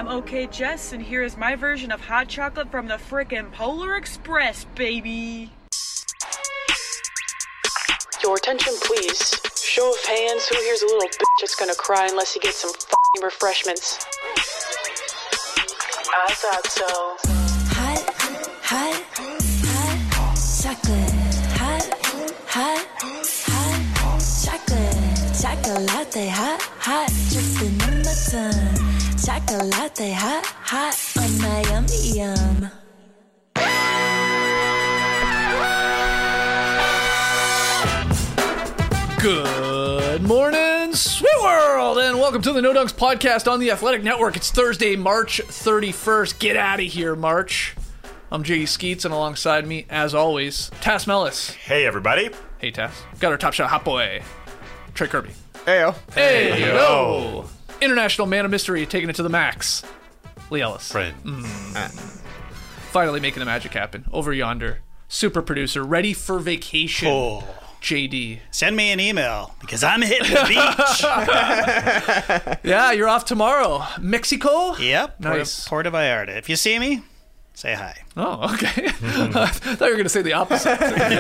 OK Jess, and here is my version of hot chocolate from the frickin' Polar Express, baby. Your attention, please. Show of hands, who here's a little bitch that's gonna cry unless he gets some f***ing refreshments? I thought so. Hot chocolate. Hot chocolate. Chocolate, hot, dripping on my tongue. Chocolate, hot, on my yummy yum. Good morning, sweet world, and welcome to the No Dunks podcast on the Athletic Network. It's Thursday, March 31st. Get out of here, March. I'm JD Skeets, and alongside me, as always, Tass Mellis. Hey, everybody. Hey, Tass. Got our top shot hot boy, Trey Kirby. Heyo. Hey, yo. International man of mystery, taking it to the max, Lee Ellis. Friend. Finally making the magic happen over yonder. Super producer, ready for vacation. Oh. JD. Send me an email because I'm hitting the beach. Yeah, you're off tomorrow. Mexico? Yep. Nice. Puerto Vallarta. If you see me, say hi. Oh, okay. I thought you were going to say the opposite.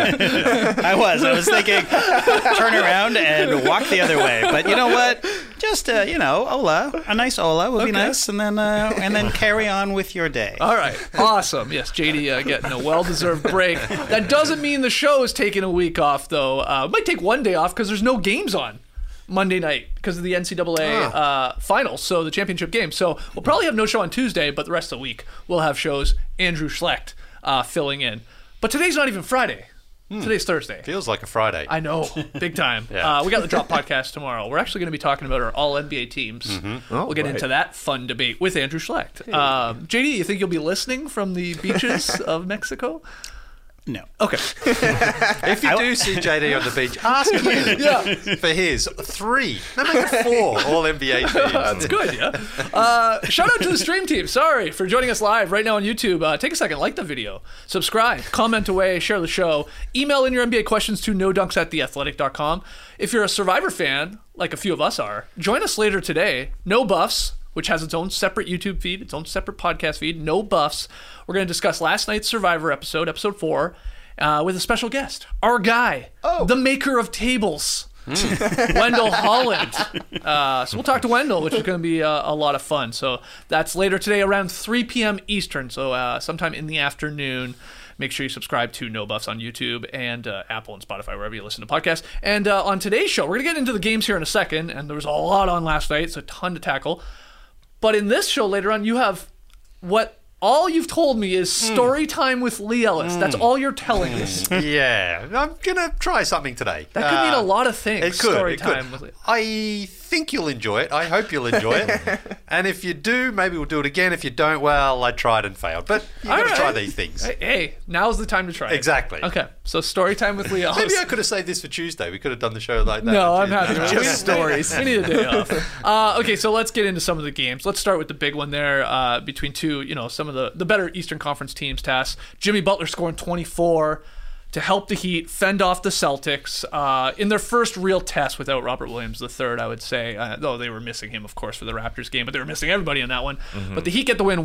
I was thinking turn around and walk the other way. But you know what? Just, hola. A nice hola would be nice. And then carry on with your day. All right. Awesome. Yes, JD getting a well-deserved break. That doesn't mean the show is taking a week off, though. It might take one day off because there's no games on Monday night because of the NCAA finals, so the championship game. So we'll probably have no show on Tuesday, but the rest of the week we'll have shows. Andrew Schlecht filling in. But today's not even Friday. Today's Thursday. Feels like a Friday. I know. Big time. Yeah. We got the Drop podcast tomorrow. We're actually going to be talking about our all-NBA teams. We'll get into that fun debate with Andrew Schlecht. JD, you think you'll be listening from the beaches of Mexico? No. Okay. If you do see JD on the beach, ask him for his 3, no, maybe 4 all-NBA teams. That's good, yeah. Shout out to the stream team. Sorry for joining us live right now on YouTube. Take a second, like the video, subscribe, comment away, share the show, email in your NBA questions to nodunks@theathletic.com. If you're a Survivor fan, like a few of us are, join us later today. No Buffs, which has its own separate YouTube feed, its own separate podcast feed. No Buffs. We're going to discuss last night's Survivor episode 4, with a special guest, our guy, the maker of tables, Wendell Holland. So we'll talk to Wendell, which is going to be a lot of fun. So that's later today around 3 p.m. Eastern, so sometime in the afternoon. Make sure you subscribe to No Buffs on YouTube and Apple and Spotify, wherever you listen to podcasts. And on today's show, we're going to get into the games here in a second, and there was a lot on last night, so a ton to tackle. But in this show later on, you have what all you've told me is story time with Lee Ellis. That's all you're telling us. Yeah, I'm going to try something today. That could mean a lot of things. It could. Story time with Lee. I think you'll enjoy it. I hope you'll enjoy it. And if you do, maybe we'll do it again. If you don't, well, I tried and failed. But you've got to try these things. Hey, now's the time to try it. Exactly. Okay, so story time with Lee Ellis. Maybe I could have saved this for Tuesday. We could have done the show like that. No, I'm happy. Just stories. We need a day off. Okay, so let's get into some of the games. Let's start with the big one there between two, some of the better Eastern Conference teams, Tass. Jimmy Butler scoring 24 to help the Heat fend off the Celtics in their first real test without Robert Williams III, I would say. Though they were missing him, of course, for the Raptors game, but they were missing everybody in that one. But the Heat get the win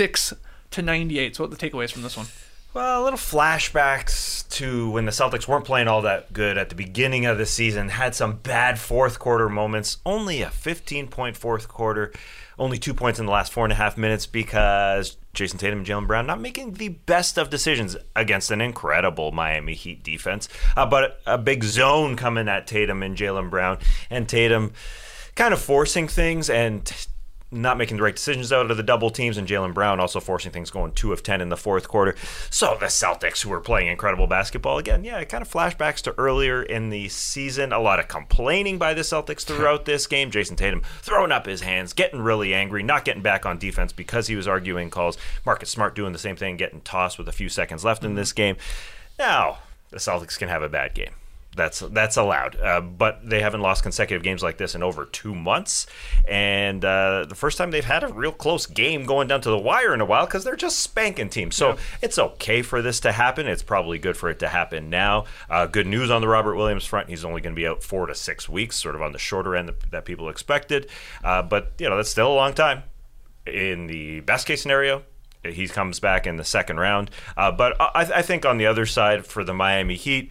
106-98. So what are the takeaways from this one? Well, a little flashbacks to when the Celtics weren't playing all that good at the beginning of the season, had some bad fourth quarter moments, only a 15-point fourth quarter, only 2 points in the last 4.5 minutes because Jason Tatum and Jaylen Brown not making the best of decisions against an incredible Miami Heat defense. But a big zone coming at Tatum and Jaylen Brown, and Tatum kind of forcing things and not making the right decisions out of the double teams, and Jaylen Brown also forcing things, going 2 of 10 in the fourth quarter. So the Celtics, who were playing incredible basketball, again, it kind of flashbacks to earlier in the season. A lot of complaining by the Celtics throughout this game. Jason Tatum throwing up his hands, getting really angry, not getting back on defense because he was arguing calls. Marcus Smart doing the same thing, getting tossed with a few seconds left in this game. Now, the Celtics can have a bad game. That's allowed, but they haven't lost consecutive games like this in over 2 months, and the first time they've had a real close game going down to the wire in a while because they're just spanking teams. So it's okay for this to happen. It's probably good for it to happen now. Good news on the Robert Williams front. He's only going to be out 4 to 6 weeks, sort of on the shorter end that people expected, but that's still a long time. in the best case scenario, he comes back in the second round. But I think on the other side, for the Miami Heat,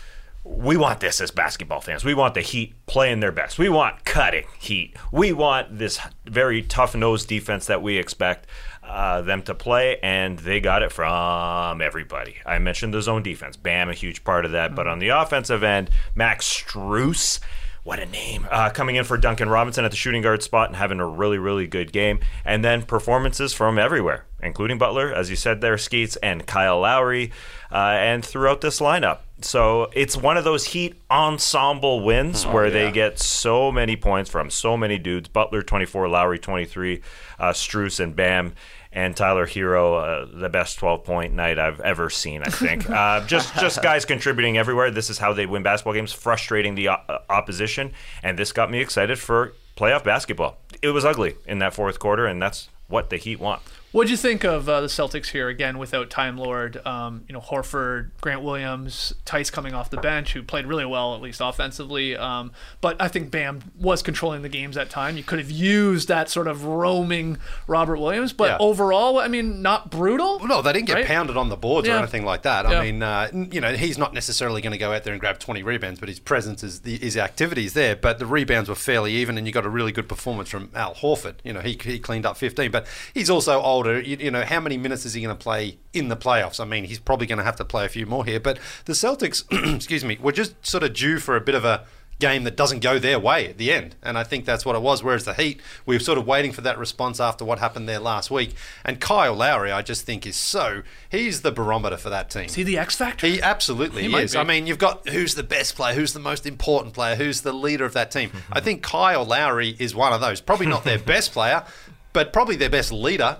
we want this as basketball fans. We want the Heat playing their best. We want cutting Heat. We want this very tough-nosed defense that we expect them to play, and they got it from everybody. I mentioned the zone defense. Bam, a huge part of that. But on the offensive end, Max Strus, what a name, coming in for Duncan Robinson at the shooting guard spot and having a really, really good game. And then performances from everywhere, including Butler, as you said there, Skeets, and Kyle Lowry, and throughout this lineup. So it's one of those Heat ensemble wins where they get so many points from so many dudes. Butler 24, Lowry 23, Strus and Bam, and Tyler Hero, the best 12-point night I've ever seen, I think. Just guys contributing everywhere. This is how they win basketball games, frustrating the opposition, and this got me excited for playoff basketball. It was ugly in that fourth quarter, and that's what the Heat want. What'd you think of the Celtics here, again, without Time Lord? Horford, Grant Williams, Tice coming off the bench, who played really well, at least offensively. But I think Bam was controlling the games at time. You could have used that sort of roaming Robert Williams. But overall, I mean, not brutal. Well, no, they didn't get pounded on the boards or anything like that. Yeah. I mean, he's not necessarily going to go out there and grab 20 rebounds, but his presence, his activities there. But the rebounds were fairly even, and you got a really good performance from Al Horford. He cleaned up 15, but he's also older. How many minutes is he going to play in the playoffs? I mean, he's probably going to have to play a few more here. But the Celtics, excuse me, were just sort of due for a bit of a game that doesn't go their way at the end. And I think that's what it was. Whereas the Heat, we were sort of waiting for that response after what happened there last week. And Kyle Lowry, I just think he's the barometer for that team. Is he the X Factor? He absolutely is. I mean, you've got who's the best player, who's the most important player, who's the leader of that team. I think Kyle Lowry is one of those. Probably not their best player, but probably their best leader.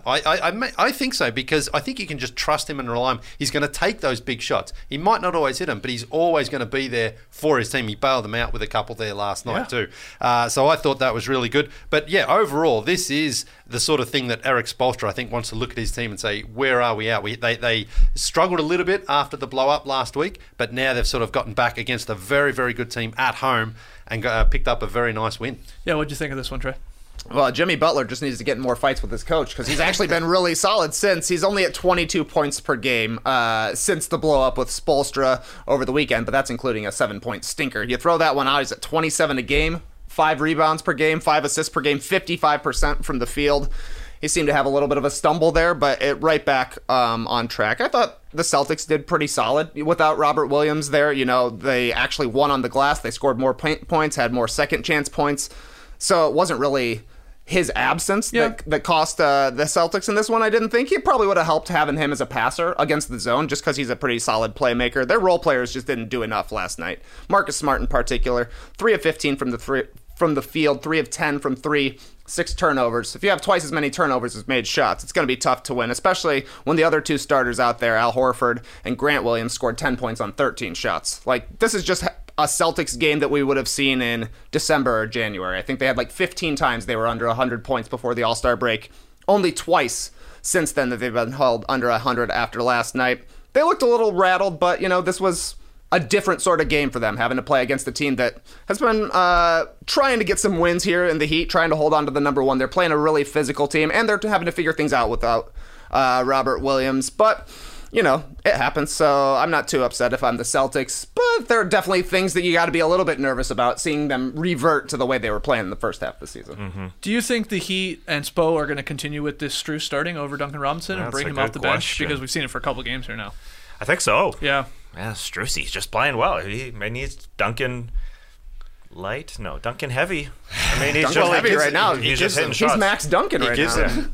I think so, because I think you can just trust him and rely on him. He's going to take those big shots. He might not always hit them, but he's always going to be there for his team. He bailed them out with a couple there last night too. So I thought that was really good. But yeah, overall, this is the sort of thing that Eric Spoelstra, I think, wants to look at his team and say, where are we at? They struggled a little bit after the blow-up last week, but now they've sort of gotten back against a very, very good team at home and picked up a very nice win. Yeah, what'd you think of this one, Trey? Well, Jimmy Butler just needs to get in more fights with his coach, because he's actually been really solid since. He's only at 22 points per game since the blow-up with Spoelstra over the weekend, but that's including a 7-point stinker. You throw that one out, he's at 27 a game, 5 rebounds per game, 5 assists per game, 55% from the field. He seemed to have a little bit of a stumble there, but right back on track. I thought the Celtics did pretty solid without Robert Williams there. They actually won on the glass. They scored more points, had more second-chance points. So it wasn't really his absence that cost the Celtics in this one. I didn't think he probably would have helped having him as a passer against the zone, just because he's a pretty solid playmaker. Their role players just didn't do enough last night. Marcus Smart in particular, 3 of 15 from the field, 3 of 10 from 3, 6 turnovers. If you have twice as many turnovers as made shots, it's going to be tough to win, especially when the other two starters out there, Al Horford and Grant Williams, scored 10 points on 13 shots. This is just a Celtics game that we would have seen in December or January. I think they had 15 times they were under 100 points before the All-Star break. Only twice since then that they've been held under 100 after last night. They looked a little rattled, but, this was a different sort of game for them, having to play against a team that has been trying to get some wins here in the Heat, trying to hold on to the number one. They're playing a really physical team, and they're having to figure things out without Robert Williams. But it happens, so I'm not too upset if I'm the Celtics, but there are definitely things that you got to be a little bit nervous about, seeing them revert to the way they were playing in the first half of the season. Mm-hmm. Do you think the Heat and Spo are going to continue with this Strus starting over Duncan Robinson and bring him off the bench? Because we've seen it for a couple games here now. I think so. Yeah. Yeah, Strucy's just playing well. He needs Duncan light? No, Duncan heavy. I mean, he's Duncan just heavy right now. He's just hitting shots. He's Max Duncan right now. He gives them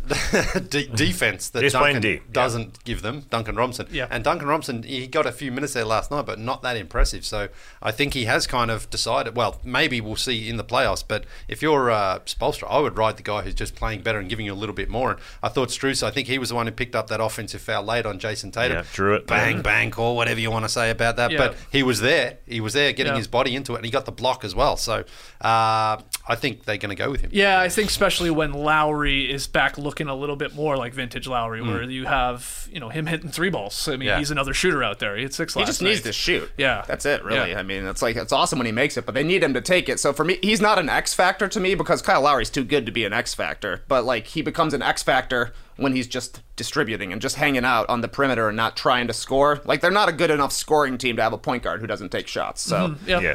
defense that He's Duncan doesn't give them, Duncan Robinson. Yeah. And Duncan Robinson, he got a few minutes there last night, but not that impressive. So I think he has kind of decided, well, maybe we'll see in the playoffs, but if you're Spoelstra, I would ride the guy who's just playing better and giving you a little bit more. And I thought Strus, I think he was the one who picked up that offensive foul late on Jason Tatum. Yeah, drew it. Bang, bang, call, whatever you want to say about that. Yeah. But he was there. He was there getting his body into it, and he got the block as well. So I think they're going to go with him. Yeah, I think especially when Lowry is back looking a little bit more like vintage Lowry, where you have him hitting 3 balls. I mean, he's another shooter out there. He hit 6 last night. He just needs to shoot. Yeah, that's it. Really, Yeah. I mean, it's awesome when he makes it, but they need him to take it. So for me, he's not an X factor to me because Kyle Lowry's too good to be an X factor. But like he becomes an X factor when he's just distributing and just hanging out on the perimeter and not trying to score. Like they're not a good enough scoring team to have a point guard who doesn't take shots. So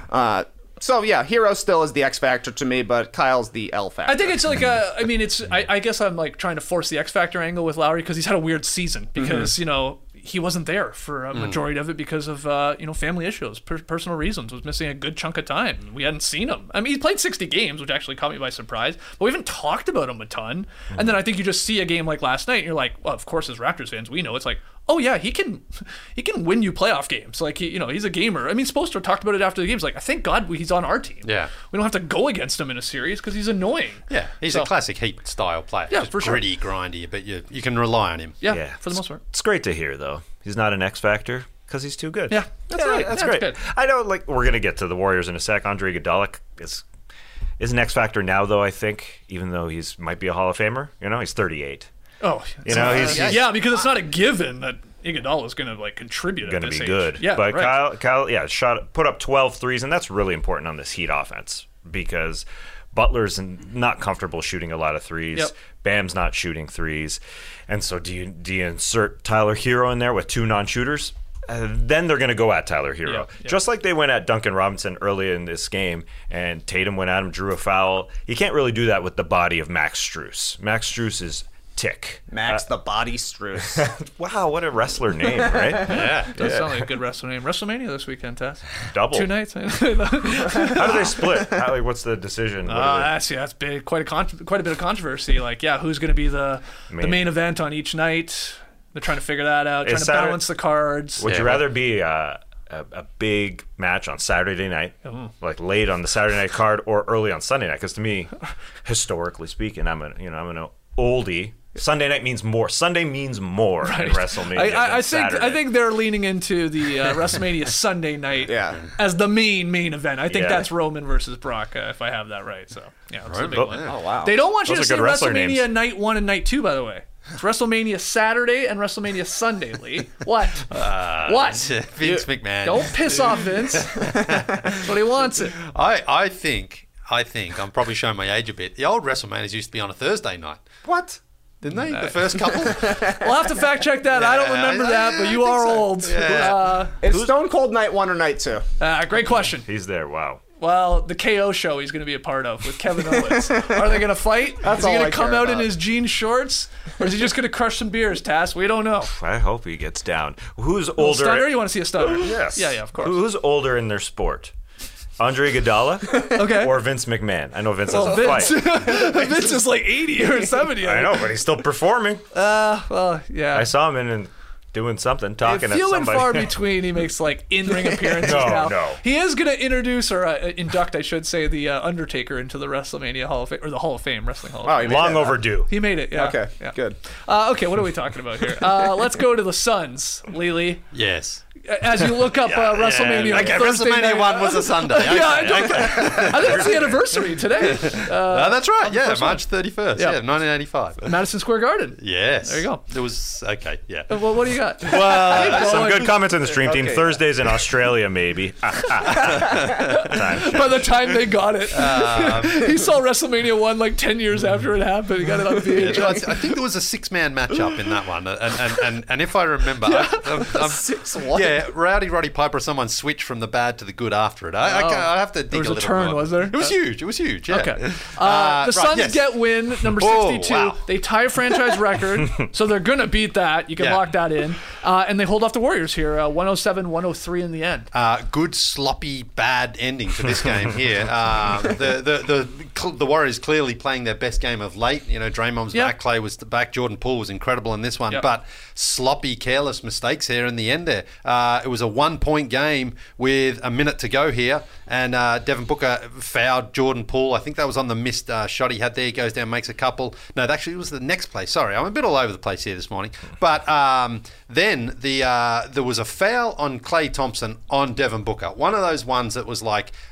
So yeah, Hero still is the X factor to me, but Kyle's the L factor. I think it's like I guess I'm like trying to force the X Factor angle with Lowry because he's had a weird season because, he wasn't there for a majority of it because of, family issues, personal reasons, was missing a good chunk of time. We hadn't seen him. I mean, he played 60 games, which actually caught me by surprise, but we haven't talked about him a ton. And then I think you just see a game like last night and you're like, well, of course, as Raptors fans, we know it's like, oh yeah, he can win you playoff games. Like he's a gamer. I mean, Spoelstra talked about it after the games. Like, thank God he's on our team. Yeah, we don't have to go against him in a series because he's annoying. Yeah, he's a classic Heat style player. Yeah, just for sure. Gritty, grindy, but you can rely on him. Yeah, for the most part. It's great to hear though. He's not an X factor because he's too good. Yeah, that's right. That's Yeah, great. good. I know. Like we're gonna get to the Warriors in a sec. Andre Iguodala is an X factor now, though. I think, even though he's might be a Hall of Famer. He's 38. Oh, he's because it's not a given that Iguodala is going to contribute. Going to at this be age. good. Yeah, but right. Kyle, put up 12 threes, and that's really important on this Heat offense because Butler's not comfortable shooting a lot of threes. Yep. Bam's not shooting threes, and so do you insert Tyler Hero in there with 2 non-shooters? Then they're going to go at Tyler Hero. Yeah. Just like they went at Duncan Robinson early in this game, and Tatum went at him, drew a foul. You can't really do that with the body of Max Strus. Max Strus is tick. Max the Body Strus. Wow, what a wrestler name, right? Yeah. Does sound like a good wrestler name. WrestleMania this weekend, Tess. Double. 2 nights. How do they split? What's the decision? That's big. Quite a bit of controversy. Who's going to be the main event on each night? They're trying to figure that out. Trying to balance the cards. Would you rather be a big match on Saturday night, like late on the Saturday night card, or early on Sunday night? Because to me, historically speaking, I'm an oldie. Sunday night means more. Sunday means more in WrestleMania. I think they're leaning into the WrestleMania Sunday night as the main event. I think that's Roman versus Brock, if I have that right. So that's the big one. Oh wow! They don't want you Those to are say good wrestler WrestleMania names. night 1 and night 2, by the way. It's WrestleMania Saturday and WrestleMania Sunday, Lee. What? What? Vince McMahon. Don't piss off Vince. That's what he wants it. I think I'm probably showing my age a bit. The old WrestleManias used to be on a Thursday night. What? Didn't they? The first couple? We'll have to fact check that. I don't remember that, but you are old. Yeah. It's Stone Cold night 1 or night 2? Great question. He's there. Wow. Well, the KO show he's going to be a part of with Kevin Owens. Are they going to fight? That's is he all going I to come care out in about. his jean shorts? Or is he just going to crush some beers, Tass? We don't know. I hope he gets down. Who's older? Stunner? You want to see a stunner? Yes. Yeah, of course. Who's older in their sport? Andre Iguodala Okay. or Vince McMahon? I know Vince has a Vince. fight. Vince is like 80 or 70. I know, but he's still performing. Well, yeah. I saw him in doing something, talking at Few and somebody. far between, he makes in-ring appearances now. No. He is going to introduce or induct, I should say, the Undertaker into the WrestleMania Hall of Fame, or the Hall of Fame, Wrestling Hall of Fame. he made Long that, huh? overdue. He made it, yeah. Okay, Yeah. good. Okay, what are we talking about here? Let's go to the Suns, Lily. Yes. As you look up WrestleMania, Okay, Thursday WrestleMania night, 1 was a Sunday. Okay, I think it's the anniversary today. that's right. Yeah, first one. March 31st. Yeah. Yeah, 1985. Madison Square Garden. Yes. There you go. It was okay. Yeah. Well, what do you got? Well, Some good comments in the stream team. Okay. Thursdays in Australia, maybe. By the time they got it, he saw WrestleMania 1 10 years after it happened. He got it on VHS. I think there was a 6-man matchup in that one, and if I remember, I'm 6-1? yeah, Rowdy Roddy Piper, someone switched from the bad to the good after it. I have to dig There was a a little turn, more. was there? It was huge. It was huge. Yeah. Okay. The Right, Suns yes. get win number Oh, 62. wow. They tie a franchise record, so they're going to beat that. You can Yeah. lock that in. And they hold off the Warriors here, 107-103 in the end. Good sloppy bad ending to this game here. The Warriors clearly playing their best game of late. Draymond was Yeah. back, Clay was back, Jordan Poole was incredible in this one, Yep. but sloppy, careless mistakes here in the end there. It was a 1-point game with a minute to go here, and Devin Booker fouled Jordan Poole. I think that was on the missed shot he had there. He goes down, makes a couple. No, actually it was the next play. Sorry, I'm a bit all over the place here this morning. But then there was a foul on Klay Thompson on Devin Booker. One of those ones that was like,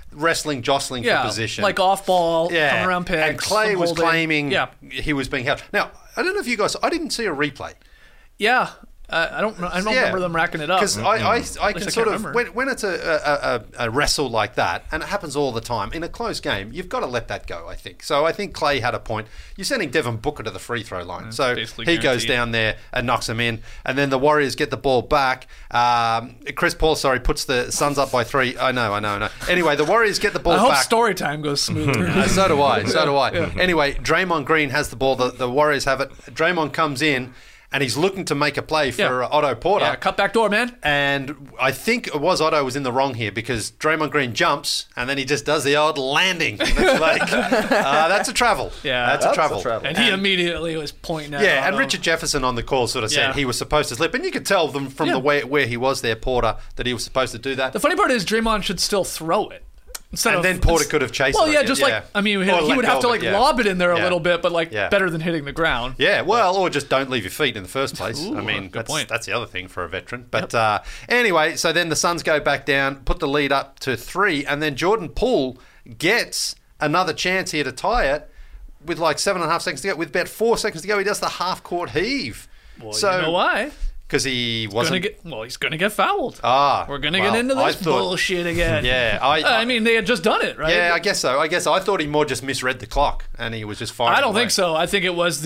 wrestling, jostling for position. like off ball, coming around picks. And Clay was holding. claiming he was being held. Now, I don't know if you guys, I didn't see a replay. Yeah. I don't remember them racking it up. Because I can sort of, remember. when it's a wrestle like that, and it happens all the time, in a close game, you've got to let that go, I think. So I think Clay had a point. You're sending Devin Booker to the free throw line. So he goes down there and knocks him in. And then the Warriors get the ball back. Chris Paul, puts the Suns up by 3. I know. Anyway, the Warriors get the ball I hope back. story time goes smoother. So do I. Yeah. Anyway, Draymond Green has the ball. The Warriors have it. Draymond comes in. And he's looking to make a play for Otto Porter. Yeah, cut back door, man. And I think it was Otto was in the wrong here because Draymond Green jumps and then he just does the odd landing. And it's like, that's a travel. Yeah, that's a travel. And he immediately was pointing at Yeah, Otto. and Richard Jefferson on the call sort of said he was supposed to slip. And you could tell them from the way where he was there, Porter, that he was supposed to do that. The funny part is Draymond should still throw it. Then Porter could have chased it. Well, yeah, just like, I mean, he would have to lob it in there a little bit, but better than hitting the ground. Yeah, well, or just don't leave your feet in the first place. Ooh, I mean, good point. That's the other thing for a veteran. But anyway, so then the Suns go back down, put the lead up to 3, and then Jordan Poole gets another chance here to tie it with like 7.5 seconds to go. With about 4 seconds to go, he does the half-court heave. Well, you know why? Because he wasn't... he's going to get fouled. We're going to get into this bullshit again. Yeah. I mean, they had just done it, right? Yeah, I guess so. I thought he more just misread the clock and he was just firing I don't think so. I think it was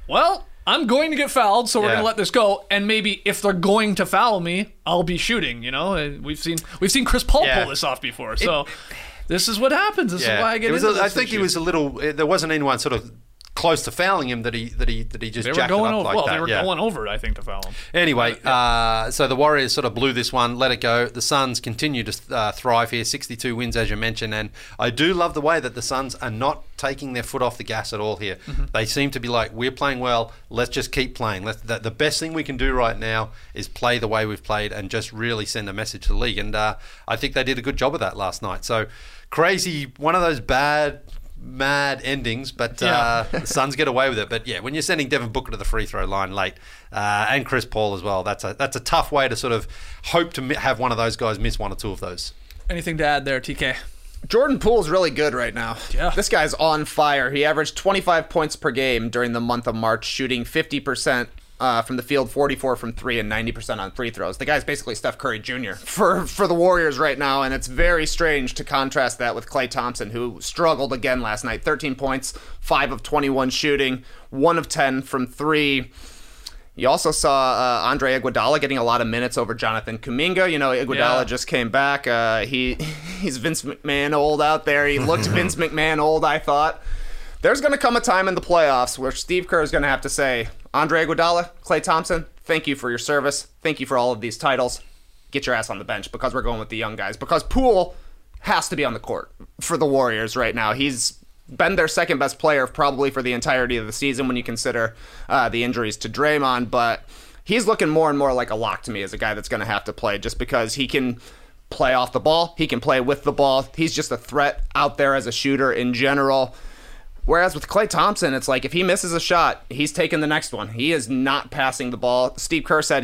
I'm going to get fouled, so we're going to let this go. And maybe if they're going to foul me, I'll be shooting, you know? We've seen Chris Paul pull this off before. So this is what happens. This is why I get into this. I think he was a little... There wasn't anyone sort of close to fouling him that he just jacked it up like that. They were going over it, I think, to foul him. Anyway, so the Warriors sort of blew this one, let it go. The Suns continue to thrive here, 62 wins as you mentioned, and I do love the way that the Suns are not taking their foot off the gas at all here. Mm-hmm. They seem to be like, we're playing well, let's just keep playing. The best thing we can do right now is play the way we've played and just really send a message to the league, and I think they did a good job of that last night. So crazy, one of those mad endings, but the Suns get away with it. But yeah, when you're sending Devin Booker to the free throw line late, and Chris Paul as well, that's a tough way to sort of hope to have one of those guys miss one or two of those. Anything to add there, TK? Jordan Poole's really good right now. Yeah. This guy's on fire. He averaged 25 points per game during the month of March, shooting 50% from the field, 44 from 3, and 90% on free throws. The guy's basically Steph Curry Jr. for the Warriors right now, and it's very strange to contrast that with Klay Thompson, who struggled again last night. 13 points, 5 of 21 shooting, 1 of 10 from 3. You also saw Andre Iguodala getting a lot of minutes over Jonathan Kuminga. You know, Iguodala just came back. He's Vince McMahon old out there. He looked Vince McMahon old, I thought. There's going to come a time in the playoffs where Steve Kerr is going to have to say, Andre Iguodala, Klay Thompson, thank you for your service. Thank you for all of these titles. Get your ass on the bench because we're going with the young guys. Because Poole has to be on the court for the Warriors right now. He's been their second best player probably for the entirety of the season when you consider the injuries to Draymond. But he's looking more and more like a lock to me as a guy that's going to have to play just because he can play off the ball. He can play with the ball. He's just a threat out there as a shooter in general. Whereas with Klay Thompson, it's like if he misses a shot, he's taking the next one. He is not passing the ball. Steve Kerr said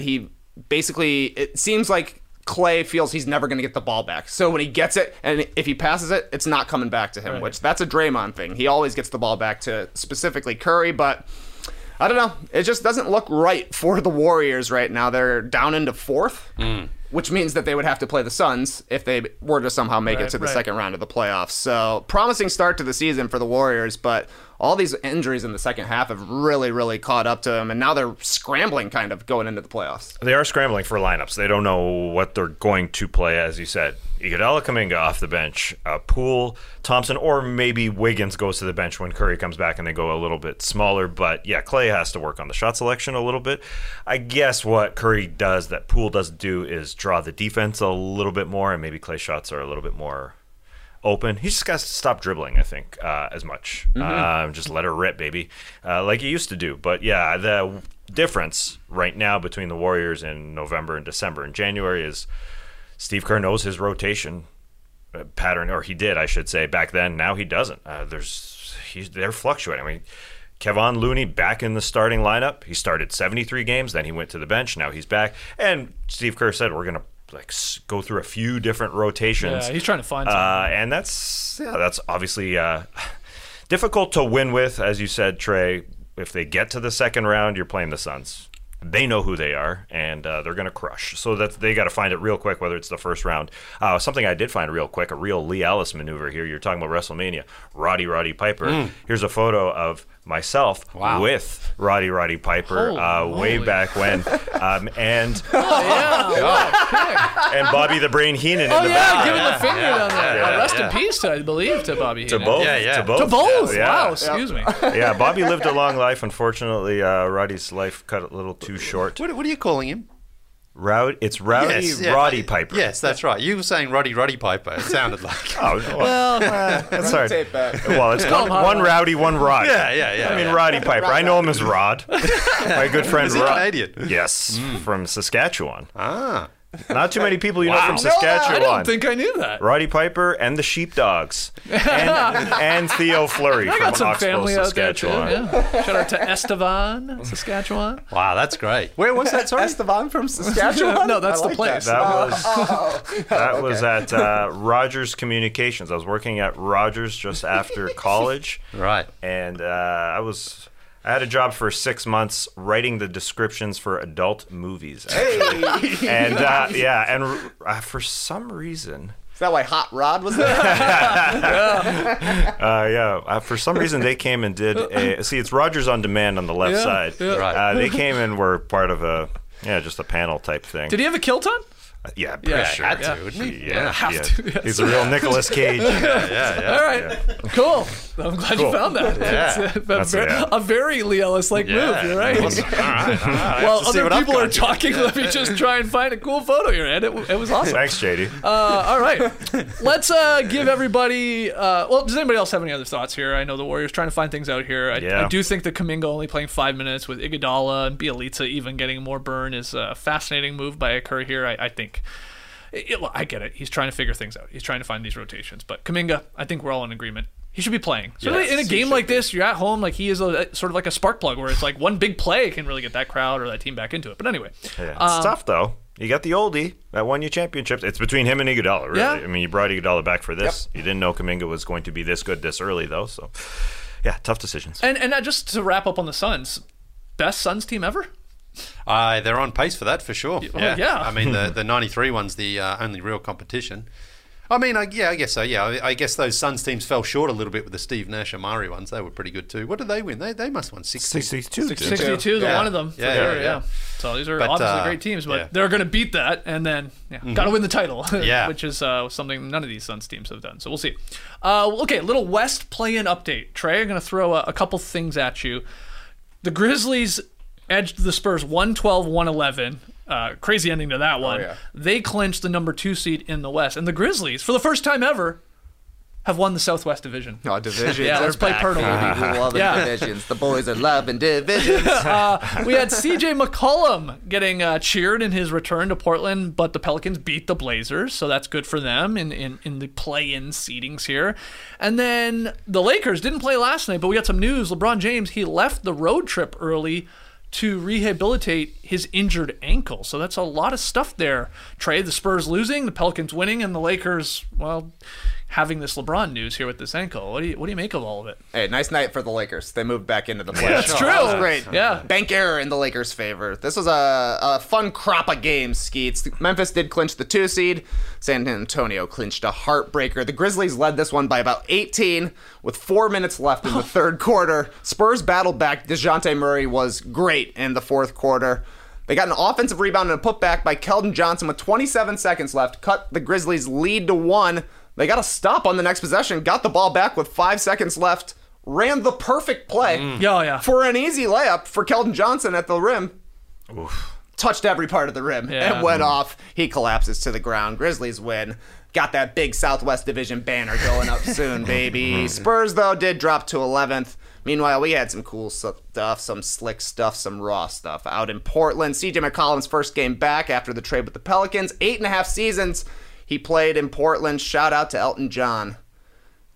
it seems like Klay feels he's never going to get the ball back. So when he gets it, and if he passes it, it's not coming back to him, which that's a Draymond thing. He always gets the ball back to specifically Curry, but I don't know. It just doesn't look right for the Warriors right now. They're down into 4th. Which means that they would have to play the Suns if they were to somehow make it to the second round of the playoffs. So, promising start to the season for the Warriors, but all these injuries in the second half have really, really caught up to them, and now they're scrambling kind of going into the playoffs. They are scrambling for lineups. They don't know what they're going to play, as you said. Iguodala, Kuminga off the bench, Poole, Thompson, or maybe Wiggins goes to the bench when Curry comes back and they go a little bit smaller. But yeah, Klay has to work on the shot selection a little bit. I guess what Curry does that Poole doesn't do is draw the defense a little bit more, and maybe Klay's shots are a little bit more open. He just got to stop dribbling, I think, as much. Just let her rip, baby, like he used to do. But yeah, the difference right now between the Warriors in November and December and January is Steve Kerr knows his rotation pattern, or he did, I should say, back then. Now he doesn't. They're fluctuating. I mean, Kevon Looney back in the starting lineup. He started 73 games, then he went to the bench. Now he's back. And Steve Kerr said, we're going to go through a few different rotations. Yeah, he's trying to find something. And that's obviously difficult to win with, as you said, Trey. If they get to the second round, you're playing the Suns. They know who they are, and they're going to crush. So that they got to find it real quick, whether it's the first round. Something I did find real quick, a real Lee Ellis maneuver here. You're talking about WrestleMania. Roddy Piper. Here's a photo of myself with Roddy Piper way back when. And and Bobby the Brain Heenan in the back. Giving the finger down there. Yeah. Rest in peace, I believe, to Bobby To Heenan. both. To both. Yeah. Wow, excuse me. Yeah, Bobby lived a long life. Unfortunately, Roddy's life cut a little too short. What are you calling him? It's Rowdy Yes, yeah. Roddy Piper. Yes, that's right. You were saying Roddy Piper. It sounded like. That's hard. Tape back. Well, it's one Rowdy, one Rod. Yeah. I mean, Roddy Piper. I know him as Rod. My good friend Is he Rod. Canadian? Yes, from Saskatchewan. Ah. Not too many people you know from I Saskatchewan. don't think I knew that. Roddy Piper and the Sheepdogs. And Theo Fleury I from got some Oxbow, family out there too. Saskatchewan. Yeah. Shout out to Estevan, Saskatchewan. Wow, that's great. Where was that? Sorry. Esteban from Saskatchewan? No, that's I the like place. That was at Rogers Communications. I was working at Rogers just after college. Right. And I had a job for 6 months writing the descriptions for adult movies. Actually. And for some reason, Is that why Hot Rod was there? for some reason they came and did it's Rogers on Demand on the left side. Yeah. Right. They came and were part of just a panel type thing. Did he have a kilt on? Yeah, pretty Yeah, sure. Had to, wouldn't he? Yeah, Have yeah. to, yes. He's a real Nicolas Cage. Yeah. All right, cool. I'm glad you found that. Yeah. It's a very Lee Ellis-like move. You're right. Awesome. All right. While to see other what I've people are got. talking, let me just try and find a cool photo here, Ed. It was awesome. Thanks, JD. All right. Let's give everybody. Does anybody else have any other thoughts here? I know the Warriors trying to find things out here. I do think that Kuminga only playing 5 minutes with Iguodala and Bielitsa even getting more burn is a fascinating move by Kerr here. I think. I get it. He's trying to figure things out. He's trying to find these rotations. But Kuminga, I think we're all in agreement. He should be playing. So in a game like this, you're at home, like he is sort of like a spark plug where it's like one big play can really get that crowd or that team back into it. But anyway. Yeah, it's tough, though. You got the oldie that won you championships. It's between him and Iguodala, really. Yeah. I mean, you brought Iguodala back for this. You didn't know Kuminga was going to be this good this early, though. So, yeah, tough decisions. And just to wrap up on the Suns, best Suns team ever? They're on pace for that for sure. Yeah. I mean, the 93 one's the only real competition. I mean, I guess so. Yeah, I guess those Suns teams fell short a little bit with the Steve Nash Amari ones. They were pretty good too. What did they win? They must have won 62. 62, Yeah. one of them. Yeah. So these are But, obviously great teams, but yeah. they're going to beat that and then got to win the title, Yeah. which is something none of these Suns teams have done. So we'll see. Okay, little West play-in update. Trey, I'm going to throw a couple things at you. The Grizzlies edged the Spurs 112-111. Crazy ending to that one. yeah. They clinched the number 2 seed in the West. And the Grizzlies, for the first time ever, have won the Southwest Division. Oh, divisions. Yeah, let's play Purtle. We're loving Yeah. divisions. The boys are loving divisions. We had CJ McCollum getting cheered in his return to Portland, but the Pelicans beat the Blazers, so that's good for them in the play-in seedings here. And then the Lakers didn't play last night, but we got some news. LeBron James, he left the road trip early to rehabilitate his injured ankle. So that's a lot of stuff there. Trey, the Spurs losing, the Pelicans winning, and the Lakers, well, having this LeBron news here with this ankle. What do you make of all of it? Hey, nice night for the Lakers. They moved back into the playoffs. That's true. That was great. Yeah. Bank error in the Lakers' favor. This was a fun crop of games, Skeets. Memphis did clinch the 2 seed. San Antonio clinched a heartbreaker. The Grizzlies led this one by about 18 with 4 minutes left in the third quarter. Spurs battled back. DeJounte Murray was great in the fourth quarter. They got an offensive rebound and a putback by Keldon Johnson with 27 seconds left. Cut the Grizzlies' lead to 1. They got a stop on the next possession, got the ball back with 5 seconds left, ran the perfect play for an easy layup for Keldon Johnson at the rim. Oof. Touched every part of the rim and went off. He collapses to the ground. Grizzlies win. Got that big Southwest Division banner going up soon, baby. Spurs, though, did drop to 11th. Meanwhile, we had some cool stuff, some slick stuff, some raw stuff out in Portland. CJ McCollum's first game back after the trade with the Pelicans. 8.5 seasons he played in Portland. Shout out to Elton John.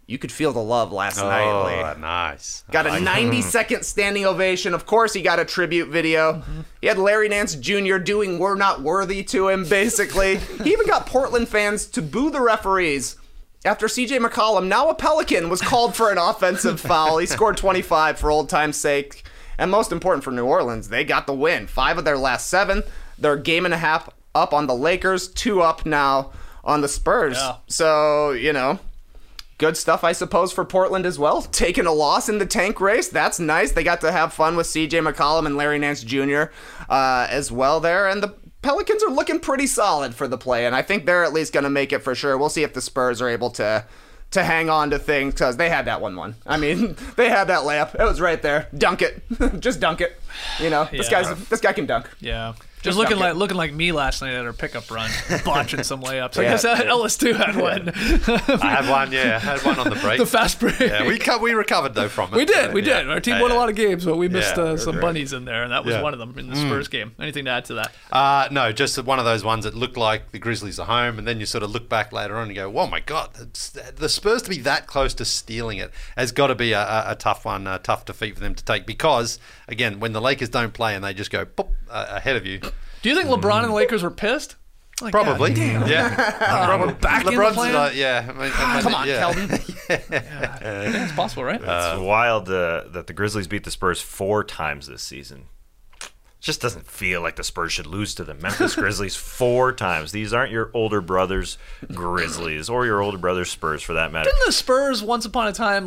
You could feel the love last night, Lee. Oh, nice. Got a 90-second standing ovation. Of course, he got a tribute video. He had Larry Nance Jr. doing "We're Not Worthy" to him, basically. He even got Portland fans to boo the referees after C.J. McCollum, now a Pelican, was called for an offensive foul. He scored 25 for old time's sake. And most important for New Orleans, they got the win. 5 of their last 7. They're a game and a half up on the Lakers, 2 up now on the Spurs. Yeah. So, good stuff, I suppose, for Portland as well. Taking a loss in the tank race, that's nice. They got to have fun with C.J. McCollum and Larry Nance Jr. As well there. And the Pelicans are looking pretty solid for the play, and I think they're at least going to make it for sure. We'll see if the Spurs are able to hang on to things, because they had that 1-1. I mean, they had that layup. It was right there. Dunk it. Just dunk it. This guy can dunk. Yeah. Just looking like me last night at our pickup run, botching some layups. I guess Ellis too had one. I had one, yeah. I had one on the break. The fast break. Yeah, we recovered though from it. We did. Our team won a lot of games, but we missed some bunnies in there, and that was one of them in the Spurs game. Anything to add to that? No, just one of those ones that looked like the Grizzlies are home, and then you sort of look back later on and go, "Oh my God, the Spurs to be that close to stealing it has got to be a tough one, a tough defeat for them to take." Because again, when the Lakers don't play and they just go pop ahead of you. Do you think LeBron and the Lakers were pissed? Like, probably. God, Yeah. We're back in the LeBron's plan? Come on, Keldon. Yeah, it's possible, right? It's wild that the Grizzlies beat the Spurs 4 times this season. It just doesn't feel like the Spurs should lose to the Memphis Grizzlies 4 times. These aren't your older brothers Grizzlies or your older brothers Spurs, for that matter. Didn't the Spurs once upon a time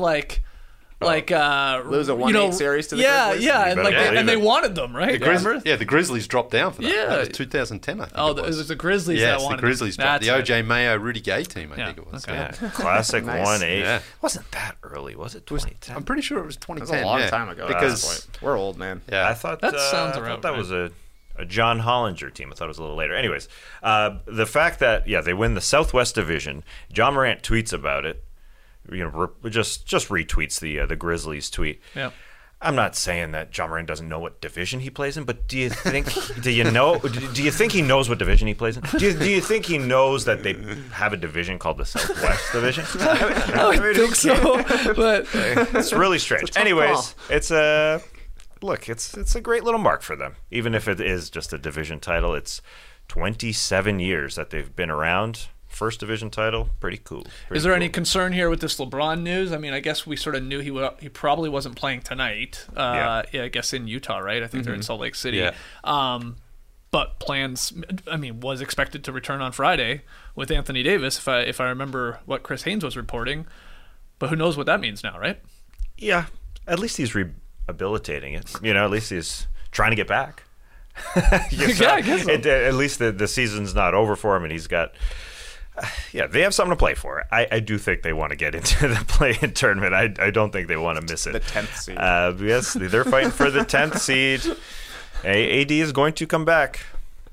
lose a 1-8 series to the Grizzlies? Yeah, and they wanted them, right? The Grizzlies dropped down for that. Yeah. That was 2010, I think. Oh, it was the Grizzlies that wanted them. the Grizzlies dropped. The O.J. Mayo, Rudy Gay team, I think it was. Okay. Yeah. Classic Nice. 1-8. Yeah. Wasn't that early, was it? 2010? I'm pretty sure it was That 2010. was a long time ago. Because we're old, man. yeah, I thought That sounds I around thought that right. was a John Hollinger team. I thought it was a little later. Anyways, the fact that they win the Southwest Division. John Morant tweets about it. Just retweets the Grizzlies tweet. Yeah. I'm not saying that John Morant doesn't know what division he plays in, but do you think do you think he knows what division he plays in? Do you think he knows that they have a division called the Southwest Division? I would think so, but It's really strange. Anyways, it's a great little mark for them, even if it is just a division title. It's 27 years that they've been around. First division title, pretty cool. is there any concern here with this LeBron news? I mean, I guess we sort of knew he probably wasn't playing tonight. I guess in Utah, right? I think they're in Salt Lake City. Yeah. But plans, was expected to return on Friday with Anthony Davis, if I remember what Chris Haynes was reporting. But who knows what that means now, right? Yeah, at least he's rehabilitating it. At least he's trying to get back. I guess so. At least the season's not over for him, and he's got. They have something to play for. I do think they want to get into the play-in tournament. I don't think they want to miss it. The 10th seed. Yes, they're fighting for the 10th seed. AD is going to come back,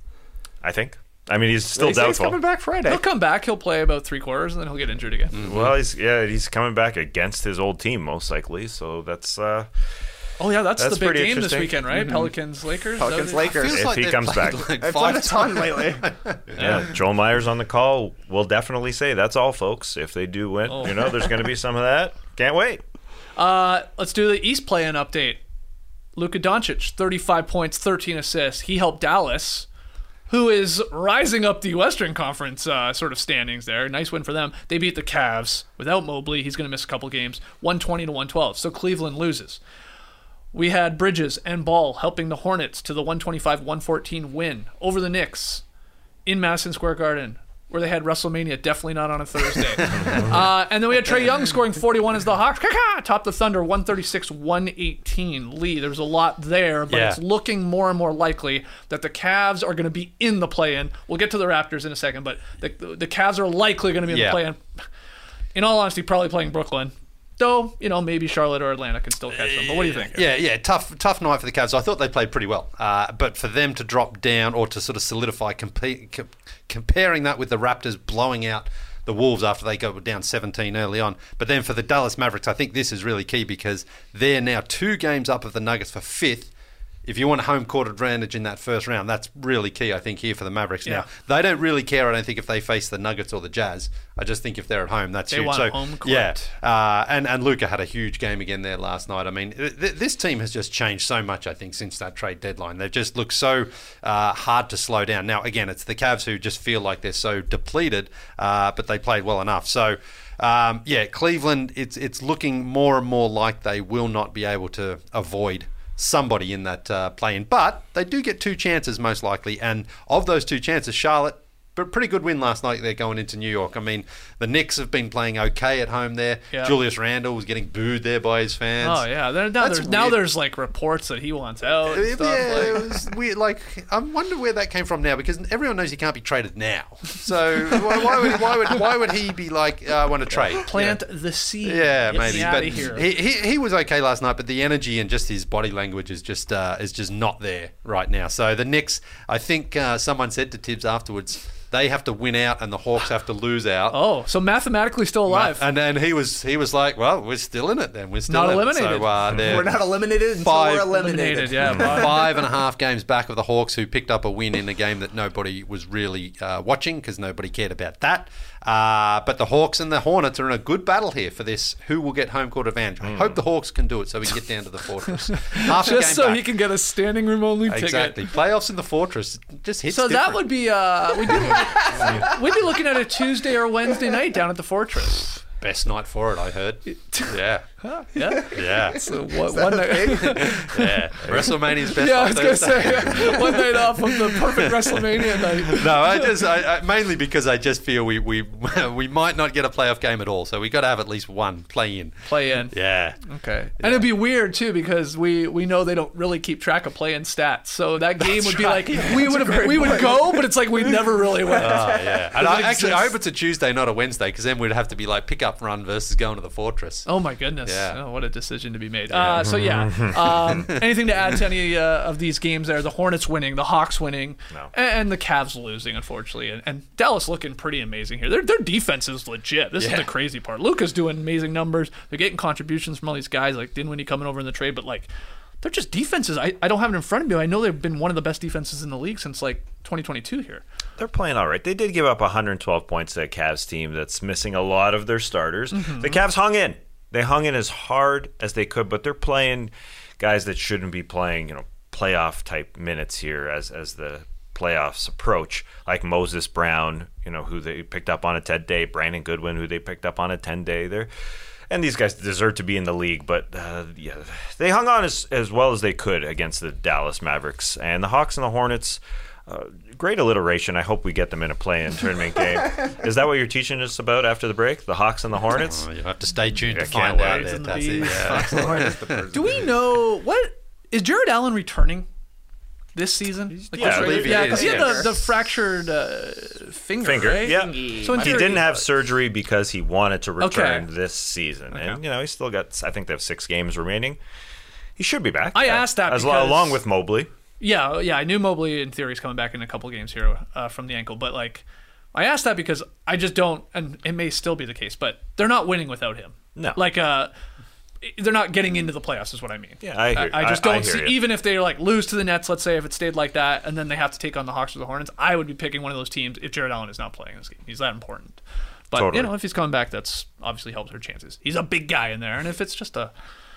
I think. I mean, he's still doubtful. He's coming back Friday. He'll come back. He'll play about 3/4, and then he'll get injured again. Well, he's coming back against his old team, most likely. So that's Oh yeah, that's the big pretty game this interesting. weekend, right? Pelicans Lakers. Pelicans Lakers. feels if like he they've comes played back. like I've 5 played a ton lately. Yeah, Joel Myers on the call. We'll definitely say that's all, folks. If they do win, there's going to be some of that. Can't wait. Let's do the East play-in update. Luka Doncic, 35 points, 13 assists. He helped Dallas, who is rising up the Western Conference sort of standings there. Nice win for them. They beat the Cavs without Mobley. He's going to miss a couple games. 120-112. So Cleveland loses. We had Bridges and Ball helping the Hornets to the 125-114 win over the Knicks in Madison Square Garden, where they had WrestleMania, definitely not on a Thursday. And then we had Trae Young scoring 41 as the Hawks topped the Thunder 136-118. Lee, there's a lot there, but it's looking more and more likely that the Cavs are going to be in the play-in. We'll get to the Raptors in a second, but the Cavs are likely going to be in the play-in. In all honesty, probably playing Brooklyn. Though, maybe Charlotte or Atlanta can still catch them. But what do you think? Yeah, tough night for the Cavs. I thought they played pretty well. But for them to drop down or to sort of solidify, comparing that with the Raptors blowing out the Wolves after they go down 17 early on. But then for the Dallas Mavericks, I think this is really key because they're now 2 games up of the Nuggets for 5th. if you want home court advantage in that first round, that's really key, I think, here for the Mavericks. Yeah. Now, they don't really care, I don't think, if they face the Nuggets or the Jazz. I just think if they're at home, that's They huge. want home court. Yeah, and Luka had a huge game again there last night. I mean, this team has just changed so much, I think, since that trade deadline. They've just looked so hard to slow down. Now, again, it's the Cavs who just feel like they're so depleted, but they played well enough. So, Cleveland, it's looking more and more like they will not be able to avoid somebody in that play-in. But they do get 2 chances, most likely. And of those 2 chances, Charlotte, but pretty good win last night. They're going into New York. I mean, the Knicks have been playing okay at home there. Yeah. Julius Randle was getting booed there by his fans. Oh yeah, That's now weird. there's like reports that he wants out. And stuff. Yeah, it was weird. Like, I wonder where that came from now, because everyone knows he can't be traded now. So why would he be like, I want to trade? Plant the seed. Yeah, Get maybe. me But outta here. he was okay last night, but the energy and just his body language is just not there right now. So the Knicks, I think someone said to Tibbs afterwards, they have to win out and the Hawks have to lose out. Oh, so mathematically still alive. And then he was like, well, we're still in it then. We're still Not in eliminated. It. So, We're not eliminated until we're eliminated. Yeah. 5.5 games back of the Hawks, who picked up a win in a game that nobody was really watching because nobody cared about that. But the Hawks and the Hornets are in a good battle here for this. Who will get home court advantage? I hope the Hawks can do it so we can get down to the Fortress. Half a Just game so back. he can get a standing room only Exactly. ticket. Playoffs in the Fortress just hits So that different. would be we'd be looking at a Tuesday or Wednesday night down at the Fortress. best night for it, I heard. Yeah. Yeah. Yeah. So one night. Yeah. WrestleMania's best Yeah, I night was gonna Thursday. say one night off of the perfect WrestleMania night. No, I mainly because I just feel we might not get a playoff game at all, so we got to have at least one play-in. Play in. Yeah. Okay. And it'd be weird too because we know they don't really keep track of play-in stats. So that game would be like we would go, but it's like we never really went. Oh, yeah. And Does it I exist? hope it's a Tuesday, not a Wednesday, because then we'd have to be like pick-up run versus going to the Fortress. Oh my goodness! Yeah. Oh, what a decision to be made. Anything to add to any of these games? There, the Hornets winning, the Hawks winning, No. and the Cavs losing, unfortunately, and Dallas looking pretty amazing here. Their defense is legit. This is the crazy part. Luka's doing amazing numbers. They're getting contributions from all these guys like Dinwiddie coming over in the trade, but like they're just defenses. I don't have it in front of me. I know they've been one of the best defenses in the league since like 2022 here. They're playing all right. They did give up 112 points to a Cavs team that's missing a lot of their starters. Mm-hmm. The Cavs hung in. They hung in as hard as they could, but they're playing guys that shouldn't be playing, playoff type minutes here as the playoffs approach, like Moses Brown, who they picked up on a 10-day, Brandon Goodwin, who they picked up on a 10-day. And these guys deserve to be in the league, but they hung on as well as they could against the Dallas Mavericks. And the Hawks and the Hornets, great alliteration. I hope we get them in a play-in tournament game. Is that what you're teaching us about after the break? The Hawks and the Hornets? Oh, you'll have to stay tuned to I can't find out. wait. That. And the That's it. bees. Yeah. Do we know what is Jared Allen returning this season? Like, Yeah, I believe he because he had is. the fractured finger, right? Yeah. So in He theory- didn't have surgery because he wanted to return Okay. this season. And, he's still got, I think they have 6 games remaining. He should be back. I asked that because- along with Mobley. Yeah. I knew Mobley in theory is coming back in a couple games here from the ankle, but like I asked that because I just don't, and it may still be the case, but they're not winning without him. No. Like they're not getting into the playoffs is what I mean. Yeah, I hear- I just I don't hear see, you. even if they like lose to the Nets, let's say if it stayed like that, and then they have to take on the Hawks or the Hornets, I would be picking one of those teams if Jared Allen is not playing this game. He's that important. But Totally. if he's coming back, that's obviously helps their chances. He's a big guy in there, and if it's just a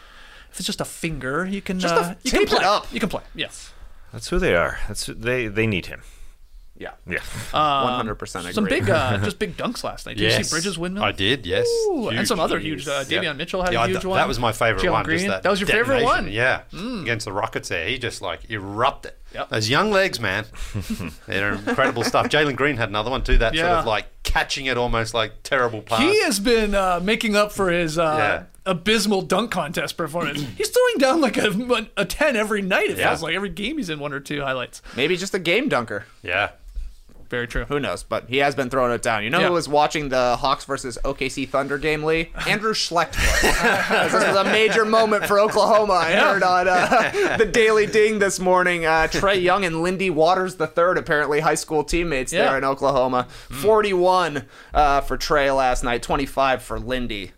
finger, you can you can tape it play. up. You can play. Yes. That's who they are. They need him. Yeah. Yeah. 100% agree. Some big big dunks last night. Did you Yes. see Bridges windmill? I did, yes. Ooh, and Huge. some other huge. Davion Mitchell had a huge one. That was my favorite Jalen one. Green. Just That was your favorite detonation. one? Yeah. Against the Rockets there. He just like erupted. Yep. Those young legs, man. They're incredible stuff. Jalen Green had another one too. That sort Yeah. of like catching it almost like terrible pass. He has been making up for his abysmal dunk contest performance. He's throwing down like a 10 every night. It feels like every game he's in 1 or 2 highlights. Maybe just a game dunker. Yeah. Very true. Who knows? But he has been throwing it down. You know Yeah. who was watching the Hawks versus OKC Thunder game, Lee? Andrew Schlecht was. This was a major moment for Oklahoma. I heard on the Daily Ding this morning. Trey Young and Lindy Waters III, apparently high school teammates there in Oklahoma. 41 for Trey last night, 25 for Lindy.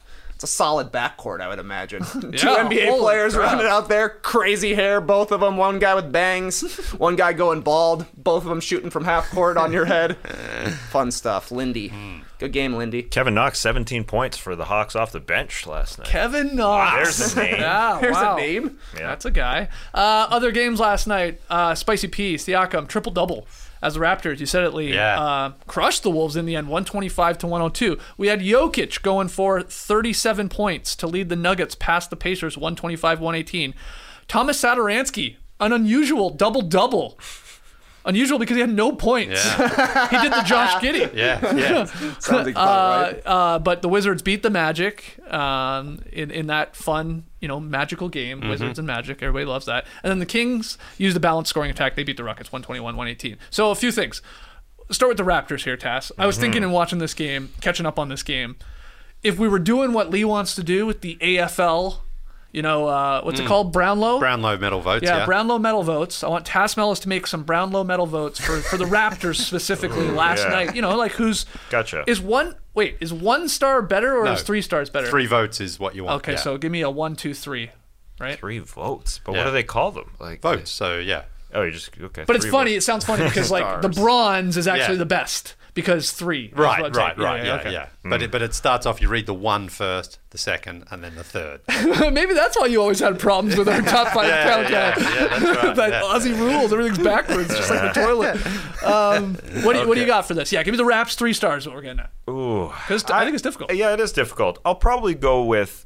It's a solid backcourt, I would imagine. Two Yeah, NBA holy players crap. running out there, crazy hair, both of them. One guy with bangs, one guy going bald, both of them shooting from half court on your head. Fun stuff. Lindy. Good game, Lindy. Kevin Knox, 17 points for the Hawks off the bench last night. Kevin Knox. There's a name. Yeah, There's wow. a name. Yeah. That's a guy. Other games last night, Spicy P, Siakam, triple-double. As the Raptors, you said it, Lee, crushed the Wolves in the end, 125-102. We had Jokic going for 37 points to lead the Nuggets past the Pacers, 125-118. Thomas Satoransky, an unusual double-double. Unusual because he had no points. Yeah. He did the Josh Giddey. Yeah. Sounds about right. But the Wizards beat the Magic in that fun, magical game. Wizards and Magic, everybody loves that. And then the Kings used a balanced scoring attack. They beat the Rockets 121-118. So a few things. Start with the Raptors here, Tass. I was thinking and watching this game, catching up on this game. If we were doing what Lee wants to do with the AFL, what's it called? Brownlow? Brownlow medal votes. Yeah, Yeah. Brownlow medal votes. I want Tass Mellis to make some Brownlow medal votes for the Raptors specifically last night. Who's... Gotcha. Is one star better or No. is 3 stars better? 3 votes is what you want. Okay, yeah. so give me a 1, 2, 3, right? 3 votes. But Yeah. what do they call them? Like votes. So yeah. Oh, you just okay. But it's 3 funny. votes. It sounds funny because the bronze is actually Yeah. the best because 3. is Right. what's Yeah. okay. Yeah. But it starts off. You read the 1 first, the 2nd, and then the 3rd. Maybe that's why you always had problems with our top 5 countdown. Yeah, that's right. That yeah. Aussie rules, everything's backwards, just like the toilet. What do you got for this? Yeah, give me the Raps 3 stars. What we're getting at. Ooh. Because I think it's difficult. Yeah, it is difficult. I'll probably go with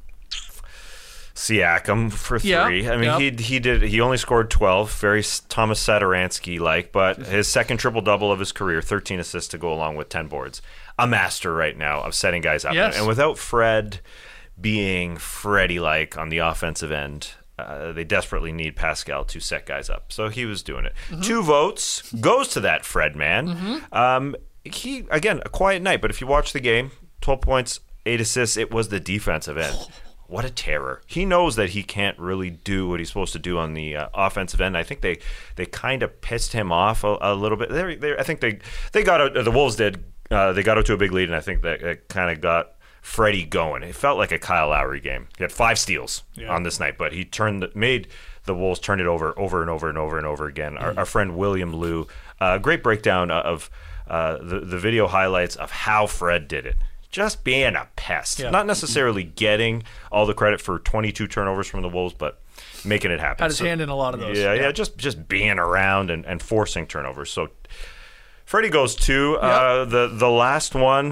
Siakam for 3. Yeah, I mean, he only scored 12, very Thomas Satoransky-like, but his second triple-double of his career, 13 assists to go along with 10 boards. A master right now of setting guys up. Yes. And without Fred being Freddie-like on the offensive end, they desperately need Pascal to set guys up. So he was doing it. 2 votes goes to that Fred man. He, again, a quiet night, but if you watch the game, 12 points, 8 assists, it was the defensive end. What a terror. He knows that he can't really do what he's supposed to do on the offensive end. I think they kind of pissed him off a little bit. I think they got out, the Wolves did. They got out to a big lead, and I think that it kind of got Freddie going. It felt like a Kyle Lowry game. He had 5 steals on this night, but he made the Wolves turn it over and over and over and over again. Our friend William Liu, great breakdown of the video highlights of how Fred did it. Just being a pest. Yeah. Not necessarily getting all the credit for 22 turnovers from the Wolves, but making it happen. Had his hand in a lot of those. Yeah, just being around and forcing turnovers. So Freddie goes 2. The last one,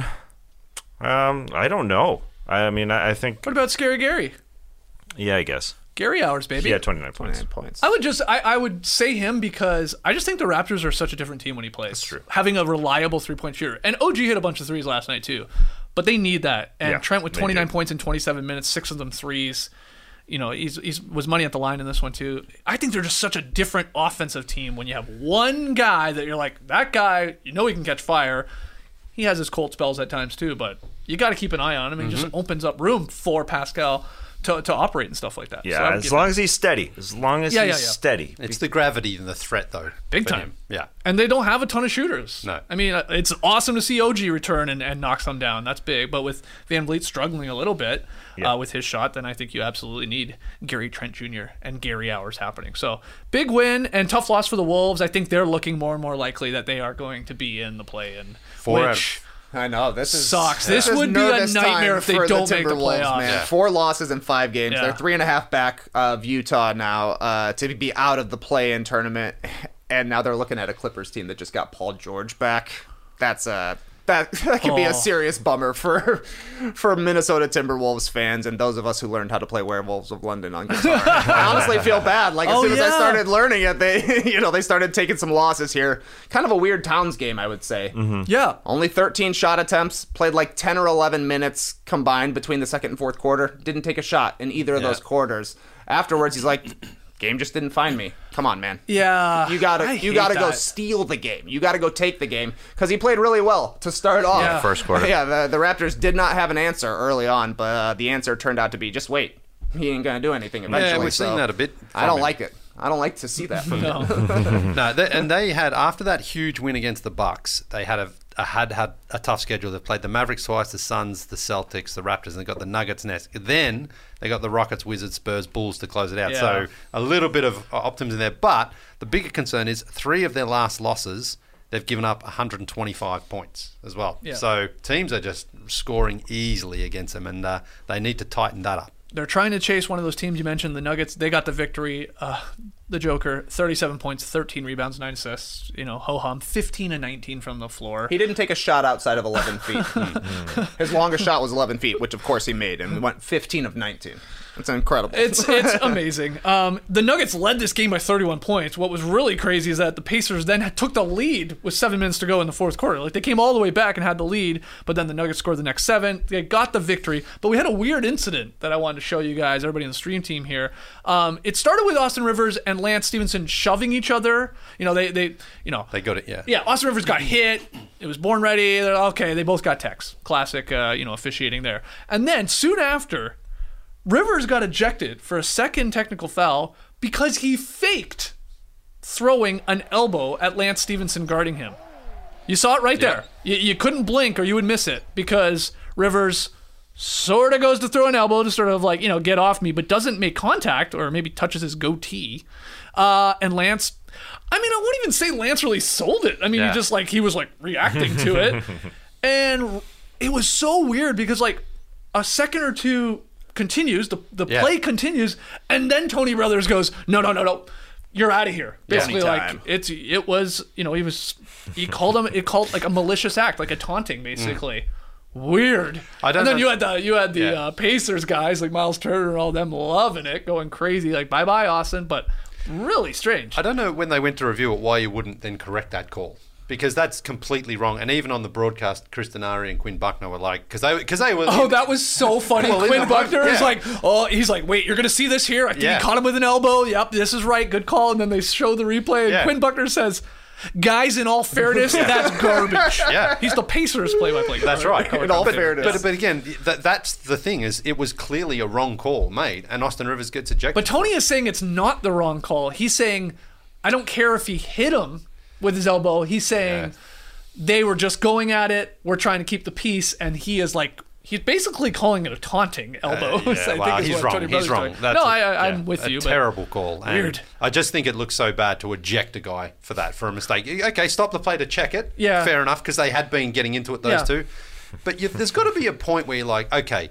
I don't know. I mean, I think... What about Scary Gary? Yeah, I guess. Gary Hours, baby. He had 29 points. 29 points. I would say him because I just think the Raptors are such a different team when he plays. That's true. Having a reliable 3-point shooter. And OG hit a bunch of 3s last night too. But they need that. And Yeah, Trent with they 29 do. points in 27 minutes, 6 of them 3s. He's was money at the line in this one too. I think they're just such a different offensive team when you have one guy that you're like, that guy, he can catch fire. He has his cold spells at times too, but you got to keep an eye on him. He just opens up room for Pascal to operate and stuff like that. Yeah, So I would as give long him- as he's steady. As long as Yeah, he's yeah. steady. It's the gravity and the threat, though. Big for time. him. Yeah. And they don't have a ton of shooters. No. I mean, it's awesome to see OG return and knock some down. That's big. But with Van Vliet struggling a little bit with his shot, then I think you absolutely need Gary Trent Jr. and Gary Hours happening. So big win and tough loss for the Wolves. I think they're looking more and more likely that they are going to be in the play-in. 4 which I know this is sucks. This is would be a nervous nightmare time if they for don't make the Timberwolves, playoffs. Man. Yeah. 4 losses in 5 games. Yeah. They're 3.5 back of Utah now to be out of the play-in tournament, and now they're looking at a Clippers team that just got Paul George back. That's that could be a serious bummer for Minnesota Timberwolves fans and those of us who learned how to play Werewolves of London on guitar. I honestly feel bad. Like as soon as I started learning it, they started taking some losses here. Kind of a weird Towns game, I would say. Yeah. Only 13 shot attempts, played like 10 or 11 minutes combined between the second and fourth quarter. Didn't take a shot in either of those quarters. Afterwards, he's like, game just didn't find me. Come on, man. Yeah. You I gotta hate go that. steal the game. You gotta go take the game because he played really well to start off. Yeah. First quarter. Yeah, the Raptors did not have an answer early on, but the answer turned out to be just wait. He ain't gonna do anything eventually. Yeah, we've seen so that a bit. I don't like it. I don't like to see that from him. No, and they had after that huge win against the Bucks, they had had a tough schedule. They've played the Mavericks twice, the Suns, the Celtics, the Raptors, and they've got the Nuggets next. Then they got the Rockets, Wizards, Spurs, Bulls to close it out. Yeah. So a little bit of optimism there. But the bigger concern is 3 of their last losses, they've given up 125 points as well. Yeah. So teams are just scoring easily against them, and they need to tighten that up. They're trying to chase one of those teams you mentioned, the Nuggets. They got the victory. The Joker, 37 points, 13 rebounds, 9 assists. Ho-hum, 15 and 19 from the floor. He didn't take a shot outside of 11 feet. His longest shot was 11 feet, which of course he made, and went 15 of 19. It's incredible. It's amazing. The Nuggets led this game by 31 points. What was really crazy is that the Pacers then took the lead with 7 minutes to go in the fourth quarter. Like, they came all the way back and had the lead, but then the Nuggets scored the next 7. They got the victory, but we had a weird incident that I wanted to show you guys, everybody on the stream team here. It started with Austin Rivers and Lance Stevenson shoving each other. They got it, yeah. Yeah, Austin Rivers got hit. It was born ready. Okay, they both got techs. Classic, officiating there. And then soon after, Rivers got ejected for a second technical foul because he faked throwing an elbow at Lance Stevenson guarding him. You saw it right there. You couldn't blink or you would miss it because Rivers sort of goes to throw an elbow to sort of like, get off me, but doesn't make contact or maybe touches his goatee. And Lance, I won't even say Lance really sold it. He was reacting to it. And it was so weird because a second or two continues, the play continues, and then Tony Brothers goes, no, you're out of here. Basically, he called like a malicious act, like a taunting, basically. Weird. And then you had the Pacers guys like Miles Turner and all them loving it, going crazy, like bye bye Austin, but really strange. I don't know when they went to review it why you wouldn't then correct that call. Because that's completely wrong, and even on the broadcast, Chris Denari and Quinn Buckner were like, because they were. Oh, that was so funny. Quinn Buckner is like, he's like, wait, you're gonna see this here? I think he caught him with an elbow. Yep, this is right, good call. And then they show the replay, and Quinn Buckner says, "Guys, in all fairness, that's garbage." Yeah, he's the Pacers play-by-play. That's right. In all fairness, but again, that's the thing is, it was clearly a wrong call made, and Austin Rivers gets ejected. But Tony is saying it's not the wrong call. He's saying, I don't care if he hit him with his elbow. He's saying they were just going at it. We're trying to keep the peace, and he's basically calling it a taunting elbow. He's wrong. He's wrong. I'm with you. Terrible call. Weird. I just think it looks so bad to eject a guy for a mistake. Okay, stop the play to check it. Yeah. Fair enough, because they had been getting into it, those two. But there's got to be a point where you're like, okay,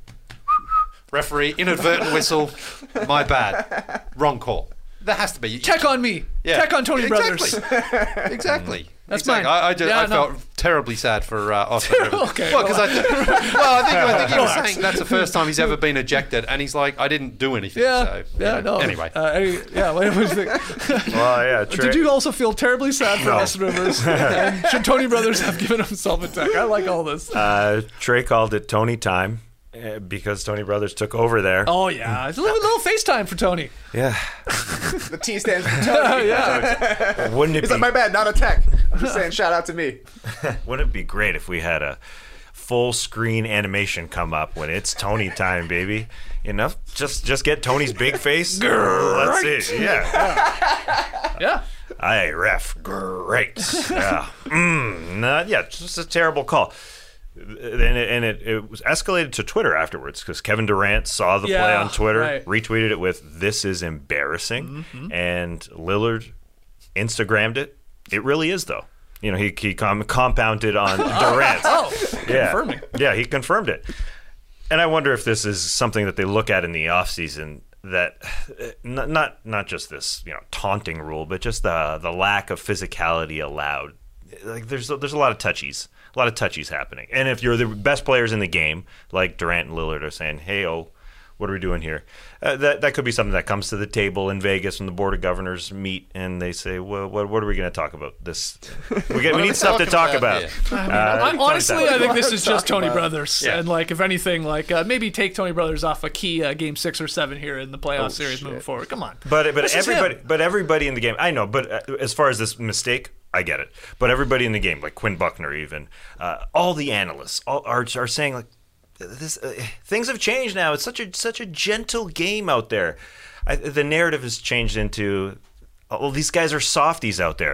referee, inadvertent whistle, my bad, wrong call. There has to be. Tech on me. Yeah. Tech on Tony Brothers. Exactly. That's mine. I felt terribly sad for Austin Rivers. Okay. Well, because I think he was saying that's the first time he's ever been ejected, and he's like, I didn't do anything. Yeah. So, no. Anyway. What was the? Did you also feel terribly sad for Austin Rivers? And should Tony Brothers have given himself a tech? I like all this. Trey called it Tony time. Because Tony Brothers took over there. Oh, yeah. It's a little FaceTime for Tony. Yeah. The T stands for Tony. Yeah. Wouldn't it He's like, my bad, not a tech. I'm just saying, shout out to me. Wouldn't it be great if we had a full screen animation come up when it's Tony time, baby? Just get Tony's big face. That's it. Yeah. I ref. Great. Yeah. Just a terrible call. And it was escalated to Twitter afterwards because Kevin Durant saw the play on Twitter, retweeted it with "This is embarrassing," and Lillard Instagrammed it. It really is, though. He compounded on Durant. Confirming. Yeah, he confirmed it. And I wonder if this is something that they look at in the offseason, that not just this taunting rule, but just the lack of physicality allowed. Like there's a lot of touchies. A lot of touchies happening. And if you're the best players in the game, like Durant and Lillard are saying, hey, what are we doing here? That could be something that comes to the table in Vegas when the Board of Governors meet and they say, well, what are we going to talk about? We need stuff to talk about. Honestly, I think this is just Tony Brothers. Yeah. And if anything, maybe take Tony Brothers off a key game 6 or 7 here in the playoff series moving forward. Come on. But everybody in the game, I know, but as far as this mistake, I get it. But everybody in the game, like Quinn Buckner even, all the analysts are saying, this things have changed now. It's such a gentle game out there. The narrative has changed into, these guys are softies out there.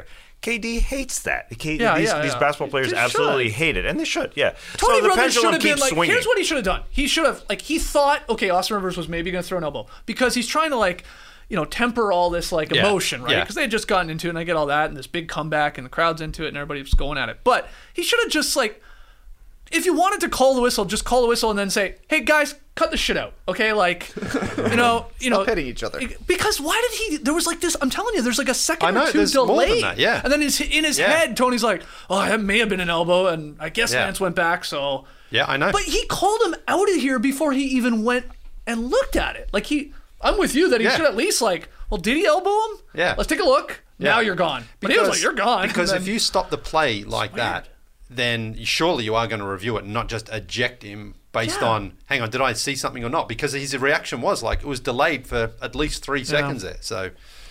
KD hates that. These yeah. basketball players They absolutely should. hate it, and they should. Yeah. Tony so the Brothers should pendulum have been keeps like, swinging. here's what he should have done. He should have, like, he thought, okay, Austin Rivers was maybe going to throw an elbow because he's trying to, like, you know, temper all this, like, emotion, right? Because they had just gotten into it, and I get all that, and this big comeback, and the crowd's into it, and everybody's going at it. But he should have just, like, if you wanted to call the whistle, just call the whistle and then say, hey, guys, cut the shit out, okay? Like, you know, hitting each other. Because why did he? There was like this. I'm telling you, there's like a second or two there's delay. more than that, yeah. And then in his head, Tony's like, oh, that may have been an elbow, and I guess Vance went back. So yeah, I know. But he called him out of here before he even went and looked at it. Like I'm with you that he should at least like, well, did he elbow him? Yeah. Let's take a look. Yeah. Now you're gone. But he was like, you're gone. Because And if then- you stop the play like that, then surely you are going to review it and not just eject him based on, hang on, did I see something or not? Because his reaction was like, it was delayed for at least 3 seconds there. So,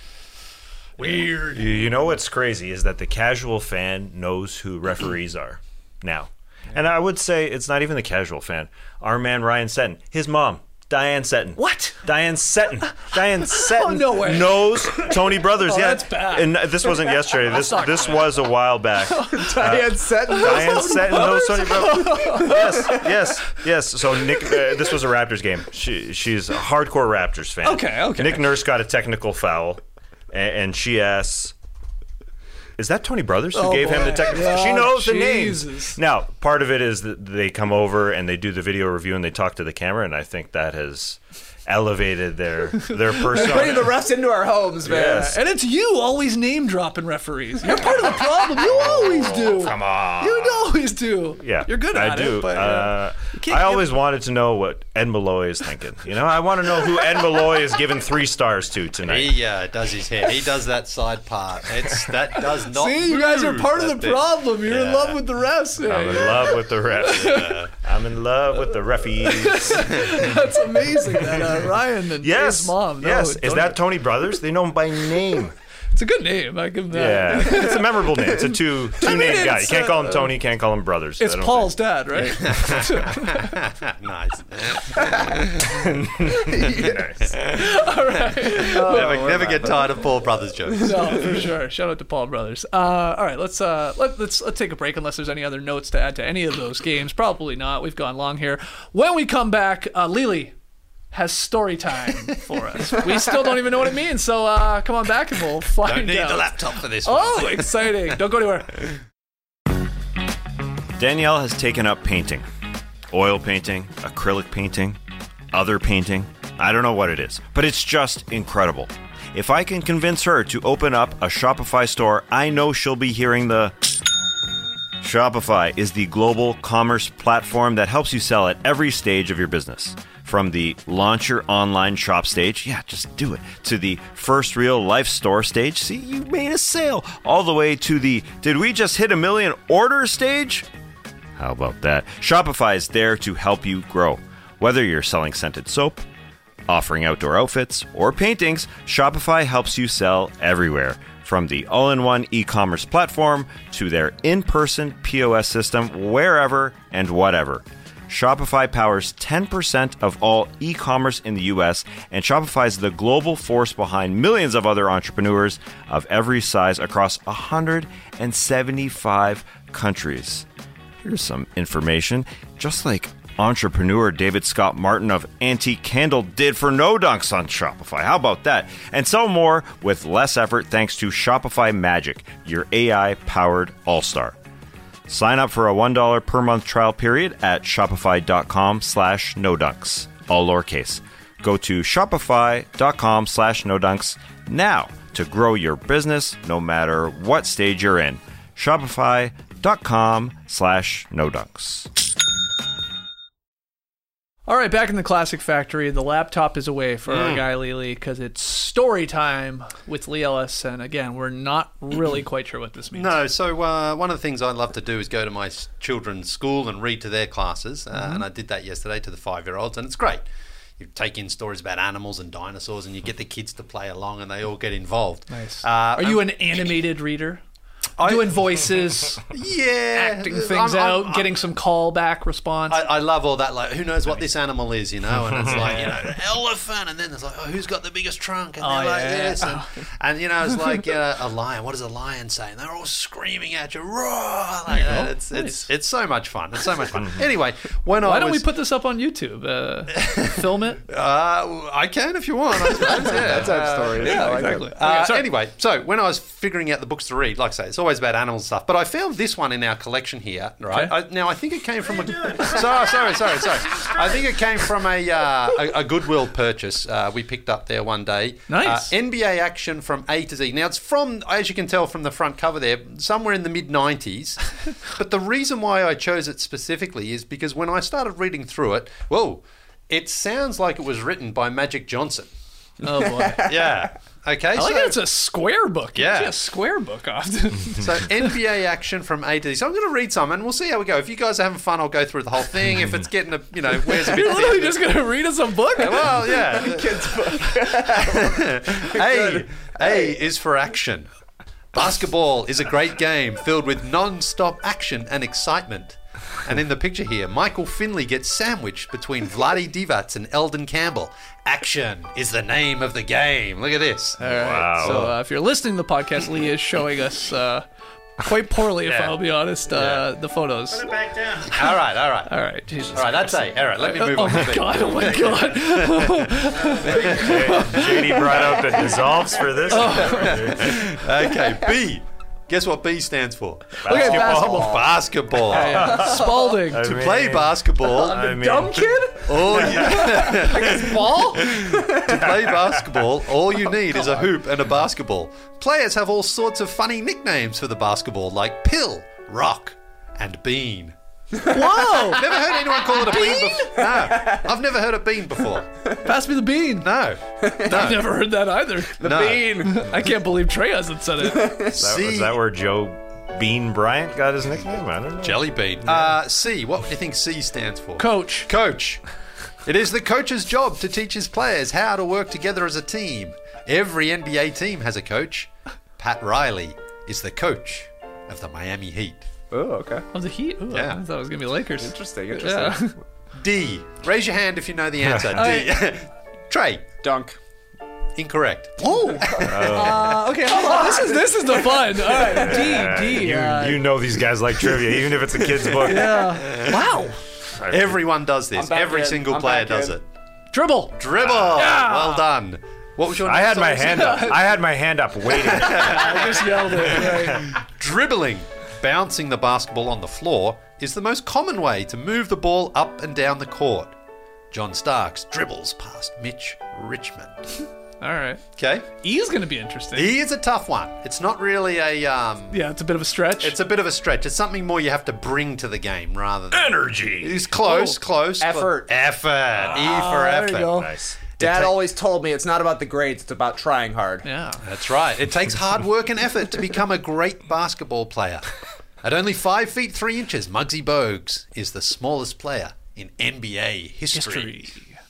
weird. You know what's crazy is that the casual fan knows who referees are now. And I would say it's not even the casual fan. Our man Ryan Seton, his mom, Diane Seton. What? Diane Seton. Diane Seton no way. knows Tony Brothers. Oh, yeah, that's bad. And this wasn't yesterday. This was a while back. Diane Seton. Diane Seton knows Tony Brothers. Yes. So Nick, this was a Raptors game. She's a hardcore Raptors fan. Okay. Nick Nurse got a technical foul, and she asks, is that Tony Brothers who gave him the technical foul? She knows the names. Now, part of it is that they come over and they do the video review and they talk to the camera, and I think that has elevated their persona. Bringing the refs into our homes, man. Yes. And it's you always name dropping referees. You're part of the problem. You always do. Come on. You always do. Yeah, You're good at I do. it. But, you can't I give- always wanted to know what Ed Malloy is thinking. You know, I want to know who Ed Malloy is giving 3 stars to tonight. He does his hair. He does that side part. That does not. See, you guys are move. part of the That thing. problem. You're in love with the refs. I'm in love with the refs. I'm in love with the referees. That's amazing that Ryan and Yes. his mom. know Yes. Is Tony. that Tony Brothers? They know him by name. It's a good name. I give him Yeah. that. It's a memorable name. It's a two-name guy. You it's, can't call him Tony. Can't call him Brothers. It's I don't Paul's dad, right? Nice. All right. Never get tired of Paul Brothers jokes. No, for sure. Shout out to Paul Brothers. All right, let's take a break unless there's any other notes to add to any of those games. Probably not. We've gone long here. When we come back, Lily has story time for us. We still don't even know what it means, so come on back and we'll find Don't need out. the laptop for this one. Oh, exciting. Don't go anywhere. Danielle has taken up painting. Oil painting, acrylic painting, other painting. I don't know what it is, but it's just incredible. If I can convince her to open up a Shopify store, I know she'll be hearing the... Shopify is the global commerce platform that helps you sell at every stage of your business. From the launch your online shop stage, just do it, to the first real life store stage, see, you made a sale, all the way to the did we just hit 1 million orders stage? How about that? Shopify is there to help you grow. Whether you're selling scented soap, offering outdoor outfits, or paintings, Shopify helps you sell everywhere. From the all-in-one e-commerce platform to their in-person POS system, wherever and whatever. Shopify powers 10% of all e-commerce in the US, and Shopify is the global force behind millions of other entrepreneurs of every size across 175 countries. Here's some information. Just like entrepreneur David Scott Martin of Antique Candle did for No Dunks on Shopify. How about that? And so more with less effort thanks to Shopify Magic, your AI-powered all-star. Sign up for a $1 per month trial period at shopify.com/nodunks, all lowercase. Go to shopify.com/nodunks now to grow your business no matter what stage you're in. Shopify.com/nodunks. All right, back in the Classic Factory. The laptop is away for our guy Lily because it's story time with Lee Ellis. And again, we're not really quite sure what this means. No, so one of the things I love to do is go to my children's school and read to their classes. And I did that yesterday to the 5-year-olds, and it's great. You take in stories about animals and dinosaurs, and you get the kids to play along, and they all get involved. Nice. Are you an animated reader? doing voices, Yeah, acting things out, getting some callback response. I love all that. Like, who knows what this animal is, you know? And it's like, you know, elephant, and then there's like, oh, who's got the biggest trunk? And they're like this, and you know, it's like a lion. What does a lion say? And they're all screaming at you, roar! Like that. It's so much fun. It's so much fun. Anyway, why don't we put this up on YouTube? Film it. I can if you want. I suppose. Yeah, That's our story. Yeah, exactly. Anyway, so when I was figuring out the books to read, like I say, it's always about animal stuff. But I found this one in our collection here, right? Okay. Now I think it came from a. Sorry. I think it came from a Goodwill purchase we picked up there one day. Nice. NBA action from A to Z. Now it's from, as you can tell from the front cover there, somewhere in the mid '90s. But the reason why I chose it specifically is because when I started reading through it, it sounds like it was written by Magic Johnson. Oh boy. Yeah. Okay. I like that it's a square book. Yeah. You see a square book often. So NBA action from A to Z. So I'm going to read some, and we'll see how we go. If you guys are having fun, I'll go through the whole thing. If it's getting wears a bit You're literally thin. just going to read us a book? Well, yeah. Kid's book. A is for action. Basketball is a great game filled with non-stop action and excitement. And in the picture here, Michael Finley gets sandwiched between Vlade Divac and Eldon Campbell. Action is the name of the game. Look at this. All right. Wow. So if you're listening to the podcast, Lee is showing us quite poorly, if I'll be honest, the photos. Put it back down. All right. All right. Jesus. All right, that's A. All right, let me move on. Oh my god. Oh my god. JD brought out the dissolves for this. Okay, B. Guess what B stands for? Okay, basketball. Basketball. Yeah. Spalding. To play basketball, Dumb kid? Ball? to play basketball, all you need is a hoop and a basketball. Players have all sorts of funny nicknames for the basketball, like Pill, Rock, and Bean. Whoa! Never heard anyone call it a bean before. No, I've never heard a bean before. Pass me the bean. No. I've never heard that either. The Bean. I can't believe Trey hasn't said it. Was that where Joe Bean Bryant got his nickname? I don't know. Jelly bean. C. What do you think C stands for? Coach. Coach. It is the coach's job to teach his players how to work together as a team. Every NBA team has a coach. Pat Riley is the coach of the Miami Heat. Oh, okay. Oh, the Heat? Ooh, Yeah. I thought it was going to be Lakers. Interesting. Yeah. D. Raise your hand if you know the answer. D. Trey. Dunk. Incorrect. Okay, hold on. This is the fun. All right, D. You know these guys like trivia, even if it's a kid's book. Yeah. Wow. Everyone does this. I'm back Every in. single I'm player back does in. it. Dribble. Dribble. Well done. What was your I had my next hand up. I had my hand up waiting. I just yelled it. Right. Dribbling, bouncing the basketball on the floor, is the most common way to move the ball up and down the court. John Starks dribbles past Mitch Richmond. All right. Okay. E is going to be interesting. E is a tough one. It's not really a... Yeah, it's a bit of a stretch. It's a bit of a stretch. It's something more you have to bring to the game rather than... Energy. It's close, close. but- Effort. Effort. E for there effort. you go. Nice. Dad always told me it's not about the grades, it's about trying hard. Yeah. That's right. It takes hard work and effort to become a great basketball player. At only 5 feet 3 inches, Muggsy Bogues is the smallest player in NBA history.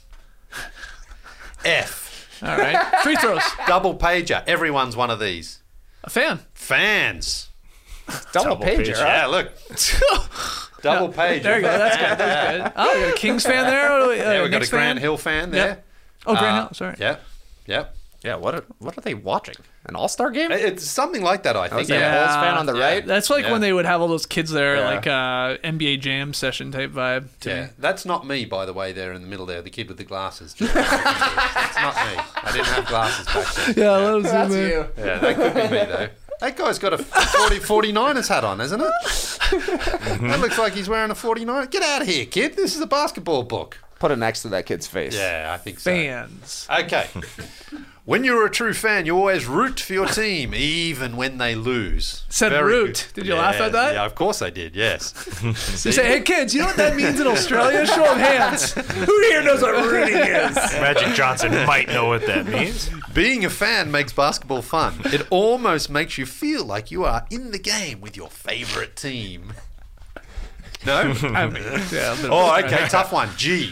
F. All right. Free throws. Double pager. Everyone's one of these. A fan. Fans. Double pager. Huh? Yeah, look. Double pager. There you go. That's good. That's good. Oh, we got a Kings fan there. Yeah, we've got a Knicks Grant fan? Hill fan there. Yep. Oh, Grant Hill. Sorry. Yep. Yep. Yeah, what are they watching? An All-Star game? It's something like that, I think. Is that Yeah. Bulls fan on the Yeah. right? That's like Yeah. when they would have all those kids there, Yeah. like NBA Jam session type vibe. to Yeah, me. that's not me, by the way, there in the middle there, the kid with the glasses. That's not me. I didn't have glasses back then. Yeah, that was That's man. you. Yeah, that could be me, though. That guy's got a 49ers hat on, hasn't it? That looks like he's wearing a 49. Get out of here, kid. This is a basketball book. Put it next to that kid's face. Yeah, I think so. Fans. Okay. When you're a true fan, you always root for your team, even when they lose. Said Very root. good. Did you laugh at that? Yeah, of course I did, yes. You say, hey kids, you know what that means in Australia? Show of hands. Who here knows what rooting is? Magic Johnson might know what that means. Being a fan makes basketball fun. It almost makes you feel like you are in the game with your favorite team. No? I mean, yeah, a bit of Oh, a- okay, tough one. G.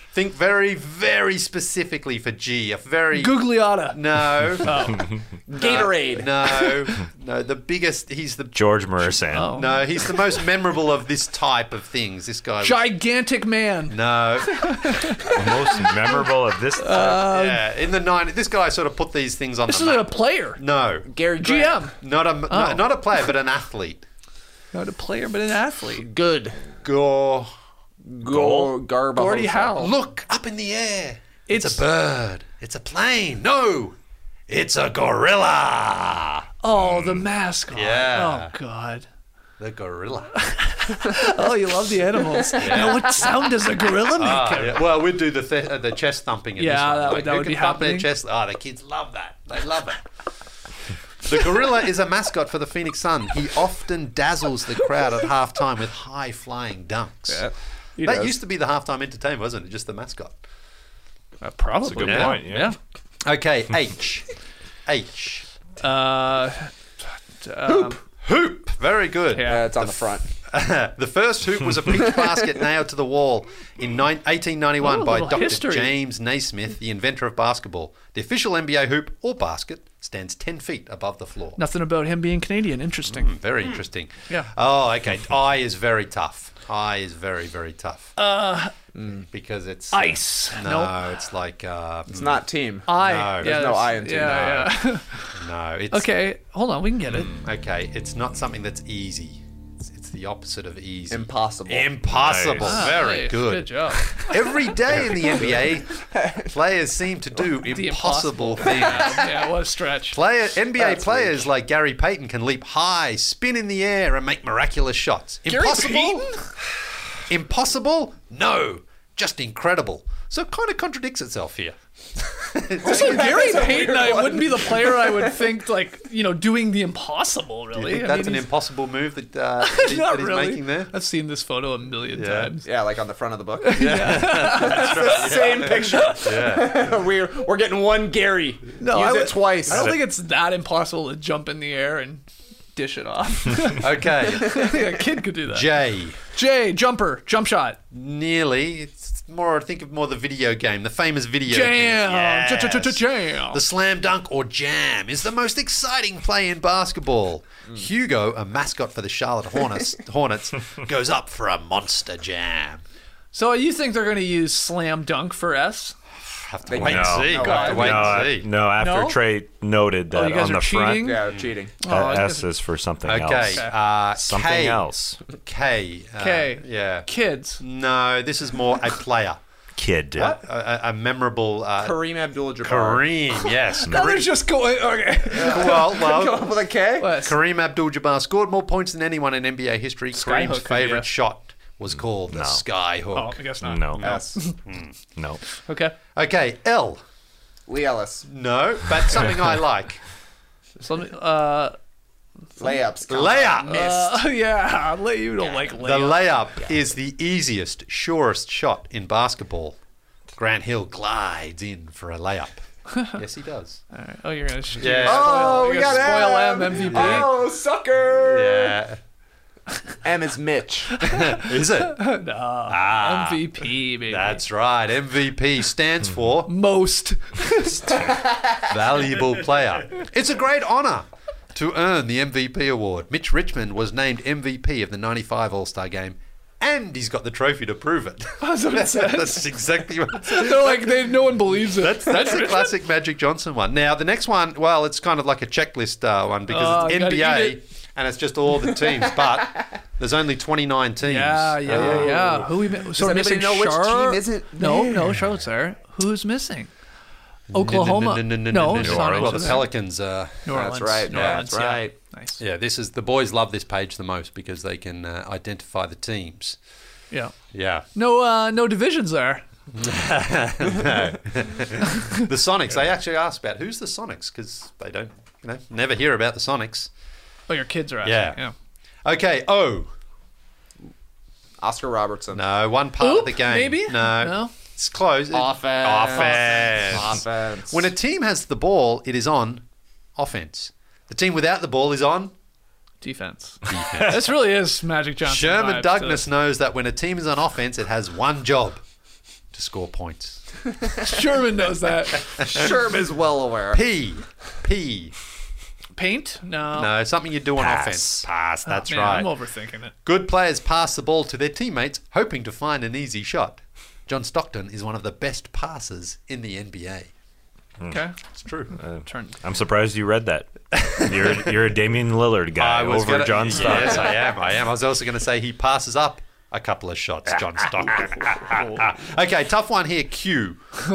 Think very, very specifically for G. A very Gugliotta. no, Gatorade. no. The biggest. He's the George Mursan. Oh. no. He's the most memorable of this type of things. This guy. Gigantic man. No. The most memorable of this. Yeah. In the 90s, this guy sort of put these things on This the isn't a map. player. No. Gary Grant. GM. Not a player, but an athlete. Not a player, but an athlete. Good. Go. Garba. Gordie Howe. Look up in the air. It's It's- a bird. It's a plane. No. It's a gorilla. Oh, the mascot. Yeah. Oh, God. The gorilla. Oh, you love the animals. Now, what sound does a gorilla make? Yeah. Well, we'd do the chest thumping in Yeah, this one. that would- that who would can be thump their happening. chest? Oh, the kids love that. They love it. The gorilla is a mascot for the Phoenix Sun. He often dazzles the crowd at halftime with high-flying dunks. He That does. used to be the halftime entertainment, wasn't it? Just the mascot. Probably. That's a good Yeah. point. Yeah. Okay, H. H. Hoop. Very good. Yeah. It's on the front. The first hoop was a peach basket nailed to the wall in 1891 Oh, by little Dr. history. James Naismith, the inventor of basketball. The official NBA hoop, or basket, stands 10 feet above the floor. Nothing about him being Canadian. Interesting. Very interesting. Yeah. Oh, okay. I is very tough. I is very, very tough. Because it's... Ice. No, Nope. it's like... It's not team. I. No, yeah, there's no that's- I in team. Yeah, no, it's... yeah. Okay, hold on. We can get it. Okay, it's not something that's easy. It's the opposite of easy. Impossible. Impossible. Nice. Very Nice. good. Good job. Every day in the NBA, players seem to do impossible things. Yeah, what a stretch. NBA players like Gary Payton can leap high, spin in the air, and make miraculous shots. Impossible? Impossible? No. Just incredible. So it kind of contradicts itself here. Also, Gary Payton, I wouldn't be the player I would think, like, doing the impossible, Do you really. think I that's mean, an he's- impossible move that, Not that he's really. making there? I've seen this photo a million Yeah. times. Yeah, like on the front of the book. That's right. Same picture. Yeah. We're getting one Gary. No, Use I it would- twice. I don't think it's that impossible to jump in the air and dish it off. Okay. A kid could do that. J. Jumper, jump shot. Nearly. It's more, think of more the video game, the famous video game. Jam. Yes. Jam. The slam dunk or jam is the most exciting play in basketball. Hugo, a mascot for the Charlotte Hornets, goes up for a monster jam. So you think they're going to use slam dunk for S? Have to They wait and No. see. No, Have to wait and see. No, after No? Trey noted Oh, that you guys on are the cheating? front, Yeah, cheating. S is for something Okay. else. Something K. else. K. K. Yeah. Kids. No, this is more a player. Kid. A memorable. Kareem Abdul-Jabbar. Kareem, yes. Now they're just going. Okay. well, Come up with a K? What? Kareem Abdul-Jabbar scored more points than anyone in NBA history. Skyhook Kareem's could be favorite a- shot was called the sky hook. Oh, I guess not. No. S. No. Okay. Okay, L. Lee Ellis. No, but something I like. So let me, Layups. Layup. yeah, you don't like The layup. layup is the easiest, surest shot in basketball. Grant Hill glides in for a layup. Yes, he does. All right. Oh, you're gonna. Yeah. Oh, you're we gonna got spoil M. M MVP. Oh, sucker. Yeah. M is Mitch. Is it? MVP, baby. That's right. MVP stands for Most. Valuable Player. It's a great honour to earn the MVP award. Mitch Richmond was named MVP of the 95 All-Star Game, and he's got the trophy to prove it. That's what it says. That's exactly what it says. They're like, no one believes it. That's the classic Magic Johnson one. Now, the next one, well, it's kind of like a checklist one because it's you gotta eat NBA it. and it's just all the teams, but there's only 29 teams. Yeah. Who we so anybody missing? know which Char- team isn't No, Charlotte's there. Who's missing? Oklahoma. No, it's New not Orleans. Well, the Oklahoma. Pelicans. New That's Orleans. right. New Yeah, Orleans, that's right. Nice. Yeah, this is the boys love this page the most because they can identify the teams. Yeah. Yeah. No divisions there. The Sonics. They actually asked about who's the Sonics because they don't, never hear about the Sonics. Oh, your kids are asking. Yeah. Okay. O. Oscar Robertson. No, one part of the game. maybe? No. No? It's close. Offense. Offense. When a team has the ball, it is on offense. The team without the ball is on Defense. This really is Magic Johnson. Sherman vibes to Douglas this. knows that when a team is on offense, it has one job: to to score points. Sherman knows that. Sherm is well aware. P. Paint? No. No, something you do on Pass. offense. Pass, that's Man, right. I'm overthinking it. Good players pass the ball to their teammates, hoping to find an easy shot. John Stockton is one of the best passers in the NBA. Okay. It's true. Turn. I'm surprised you read that. You're a Damian Lillard guy over John Stockton. Yes, I am. I was also going to say he passes up a couple of shots, John Stockton. Okay, tough one here, Q.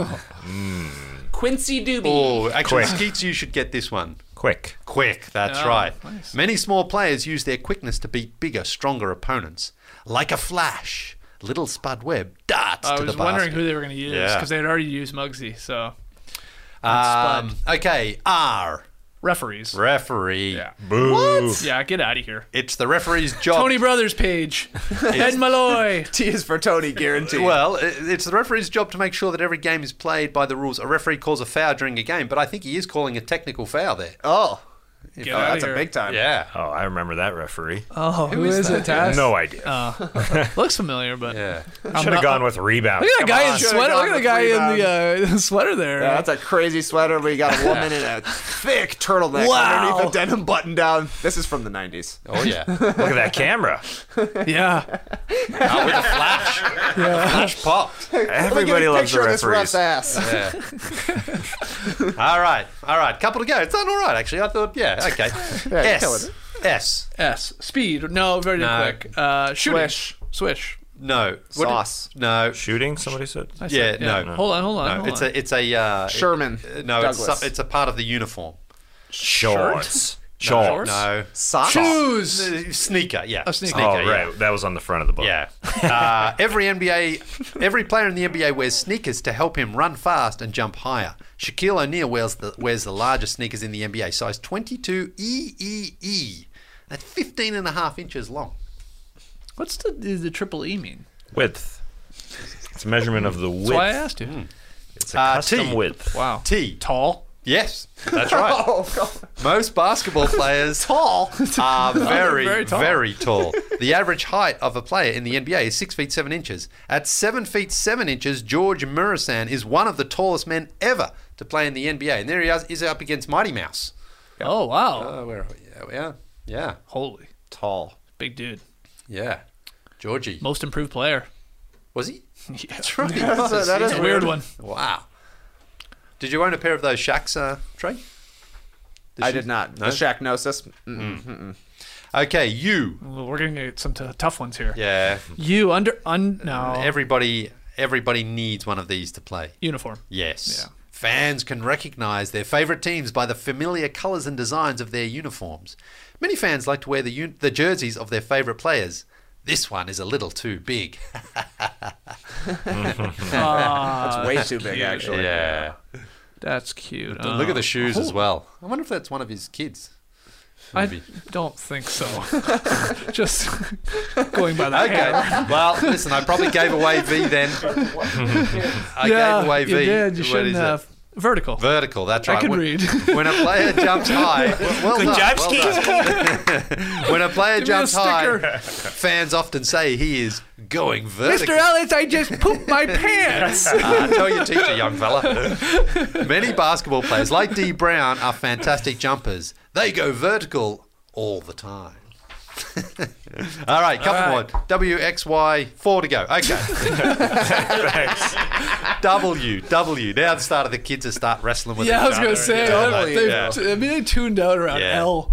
Quincy Doobie. Oh, actually, Quick. Skeets, you should get this one. Quick. Quick, that's Oh, right. nice. Many small players use their quickness to beat bigger, stronger opponents. Like a flash, little Spud Webb darts I to the was basket. wondering who they were going to use Yeah. because they had already used Muggsy. So Spud. Okay, R. referees. Referee. Yeah. Boo. Yeah, get out of here. It's the referee's job. Tony Brothers page. Ed Malloy. T is for Tony, guaranteed. Well, it's the referee's job to make sure that every game is played by the rules. A referee calls a foul during a game, but I think he is calling a technical foul there. oh, Get oh, out that's of a here. big time. Yeah. Oh, I remember that referee. Oh, who is it? Taz? No idea. Looks familiar, but Yeah. Should have gone with rebound. Look at that guy in on. sweater. Should've Look at gone the guy with in the sweater there. Yeah, that's a crazy sweater. We got a woman in a thick turtleneck Wow. underneath a denim button down. This is from the 90s. Oh, yeah. Look at that camera. Yeah. Oh, with a flash. Flash popped. Everybody loves the Picture of this referees. rough's ass. All right. Couple to go. It's done all right, actually. I thought, yeah, okay. Yeah, killing S. it. S. S. Speed. No, very No. quick. Shooting. Swish. No. Sauce. No. Shooting, somebody said? I Yeah, said, no. Hold on. No, it's a Sherman. no, Douglas. it's a part of the uniform. Shorts. Shorts? No. Socks. Shoes. Sneaker, yeah. A sneaker. Oh, yeah. right. That was on the front of the book. Yeah. Every player in the NBA wears sneakers to help him run fast and jump higher. Shaquille O'Neal wears the largest sneakers in the NBA, size 22 EEE. That's 15 and a half inches long. What's the triple E mean? Width. It's a measurement of the width. That's why I asked you. It's a custom T. width. Wow. T. Tall. Yes, that's right. Oh, God. Most basketball players are very, Very very tall. tall. The average height of a player in the NBA is 6 feet 7 inches. At 7 feet 7 inches, George Murasan is one of the tallest men ever to play in the NBA. And there he is up against Mighty Mouse. Oh, wow. Where are we? Yeah. Holy. Tall. Big dude. Yeah. Georgie. Most improved player. Was he? Yeah. That's right. That is It's a weird one. Wow. Did you own a pair of those Shaqs, Trey? I did not. No? The Shaqnosis. Okay, you. Well, we're going to get some tough ones here. Yeah. You no. Everybody needs one of these to play. Uniform. Yes. Yeah. Fans can recognize their favorite teams by the familiar colors and designs of their uniforms. Many fans like to wear the jerseys of their favorite players. This one is a little too big. That's way too big, actually. Yeah. That's cute. Look at the shoes as well. I wonder if that's one of his kids. I don't think so. Just going by the Okay. hammer. Well, listen, I probably gave away V then. I gave away V. You did. You What shouldn't is it? have. Vertical. Vertical, that's right. I can read. When a player jumps high, well Good done, job, well Skeet. done. When a player Give me a jumps high, sticker. fans often say he is going Mr. vertical. Ellis, I just pooped my pants. Tell your teacher, young fella. Many basketball players, like D. Brown, are fantastic jumpers. They go vertical all the time. All right, couple more. WXY, 4 to go. Okay. W. Now the start of the kids to start wrestling with Yeah, I each was going other. to say. Yeah. They tuned out around Yeah. L.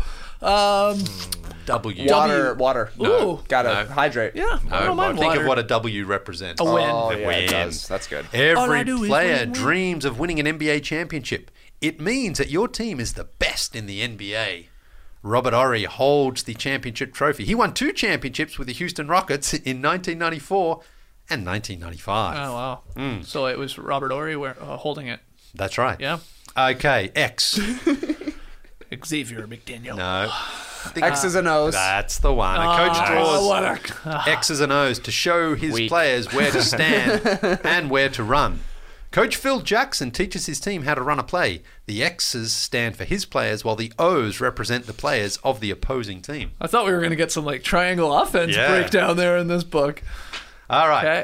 W. Water. Ooh. Gotta No. hydrate. Yeah, I don't No, mind think water. of what a W represents. A win. Oh, The yeah, it win. does. That's good. All I Every do is player win. dreams of winning an NBA championship. It means that your team is the best in the NBA. Robert Horry holds the championship trophy. He won 2 championships with the Houston Rockets in 1994 and 1995. Oh, wow. So it was Robert Horry holding it. That's right. Yeah. Okay, X. Xavier McDaniel. No. X's and O's. That's the one. A coach draws what a... X's and O's to show his Weak. players where to stand and where to run. Coach Phil Jackson teaches his team how to run a play. The X's stand for his players, while the O's represent the players of the opposing team. I thought we were going to get some like triangle offense Yeah. breakdown there in this book. All right. Okay.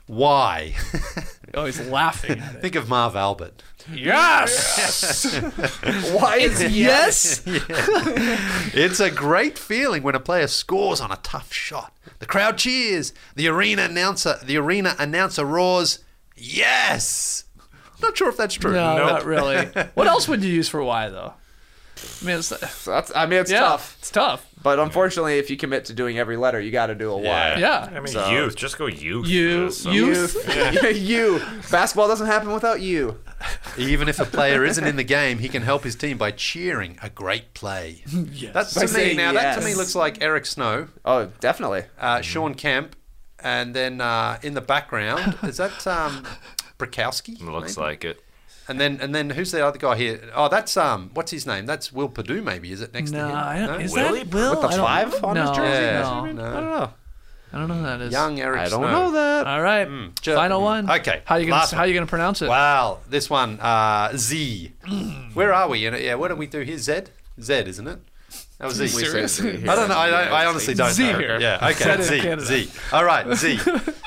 Why? Oh, he's laughing at it. Think of Marv Albert. Yes! Why is yes? It's a great feeling when a player scores on a tough shot. The crowd cheers. The arena announcer roars, yes! Not sure if that's true. No, not really. What else would you use for why, though? I mean, it's Tough. It's tough. But unfortunately, if you commit to doing every letter, you got to do a Y. Yeah. I mean, youth. Just go youth. Youth. You. Basketball doesn't happen without you. Even if a player isn't in the game, he can help his team by cheering a great play. Yes. That's By to me saying now. That to yes. me looks like Eric Snow, Oh, definitely. Sean Kemp, and then in the background is that Brakowski? Looks maybe? like it. And then who's the other guy here? Oh, that's what's his name? That's Will Perdue. Maybe is it next to him? I don't, is Willie? that Will? With the I don't- 5 on his no, jersey? Yeah, No. no. I don't know. I don't know who that is. Young Eric I Snow. don't know that. All right. Final one. Okay, How you last gonna one. pronounce it? Wow, this one Z. Where are we? Yeah, what do we do here? Z, isn't it? That was Z. serious? I don't know. I honestly don't Z know. here. Yeah. Okay. Z in Canada. Z. All right. Z.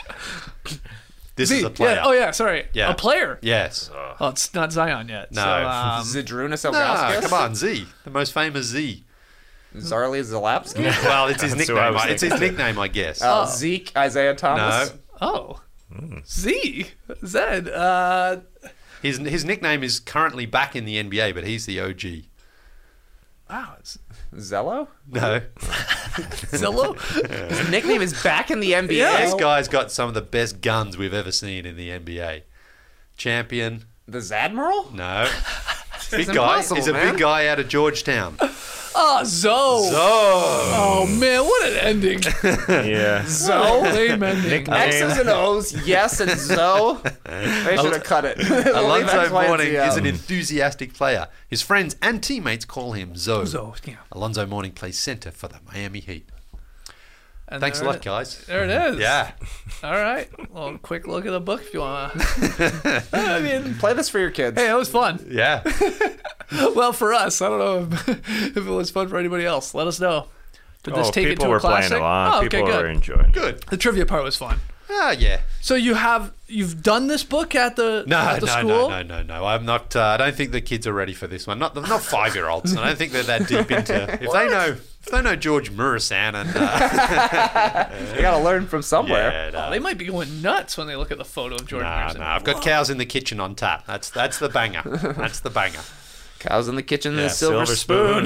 This is a player. Yeah. Oh yeah. Sorry. Yeah. A player. Yes. Oh, it's not Zion yet. No. So, Zydrunas No, Ilgauskas? come on, Z. The most famous Z. Zarly Zalapski? Well, it's his That's who I nickname. was It's his nickname, I guess. Zeke Isaiah No. Thomas? Oh. Z. Zed. His nickname is currently back in the NBA, but he's the OG. Wow. It's Zello? No. Zillow. His nickname is back in the NBA? This guy's got some of the best guns we've ever seen in the NBA. Champion. The Zadmiral? No. Big guy. impossible, He's a man. big guy out of Georgetown. Oh, Zoe. Oh man, what an ending. Yeah. Zoe. Lame ending. X's and O's, yes and Zoe. They should have cut it. Leave X, Alonzo Y, and Mourning Z out. is an enthusiastic player. His friends and teammates call him Zoe. Zoe. Yeah. Alonzo Mourning plays center for the Miami Heat. And Thanks a there lot, it- guys. There it is. Yeah. All right. Well, quick look at the book if you want to. I mean, Play this for your kids. hey, it was fun. Yeah. Well, for us, I don't know if it was fun for anybody else. Let us know. Did this take it people to a were classic? playing along. Oh, okay, People were good. enjoying. Good. The trivia part was fun. Ah, yeah. So you've done this book at the school? No. I'm not. I don't think the kids are ready for this one. Not 5-year-olds. I don't think they're that deep into. If they know George Murasan and You got to learn from somewhere. yeah, They might be going nuts when they look at the photo of Jordan no, Peterson. I've got cows in the kitchen on tap. That's the banger. That's the banger. Cows in the kitchen and Yeah, a silver spoon.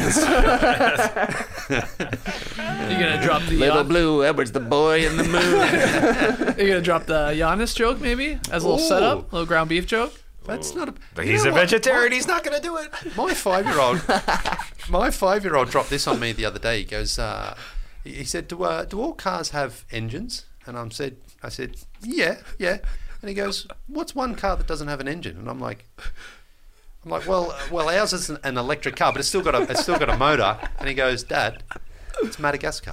You're gonna drop the Little Blue Edwards, the boy in the moon. you're gonna drop the Giannis joke maybe as a little Ooh. setup, little ground beef joke. That's not a. But you he's know a what? vegetarian. He's not going to do it. My 5-year-old dropped this on me the other day. He goes, he said, do all cars have engines? And I said, yeah. And he goes, what's one car that doesn't have an engine? And I'm like, well, ours is an electric car, but it's still got a motor. And he goes, Dad, it's Madagascar.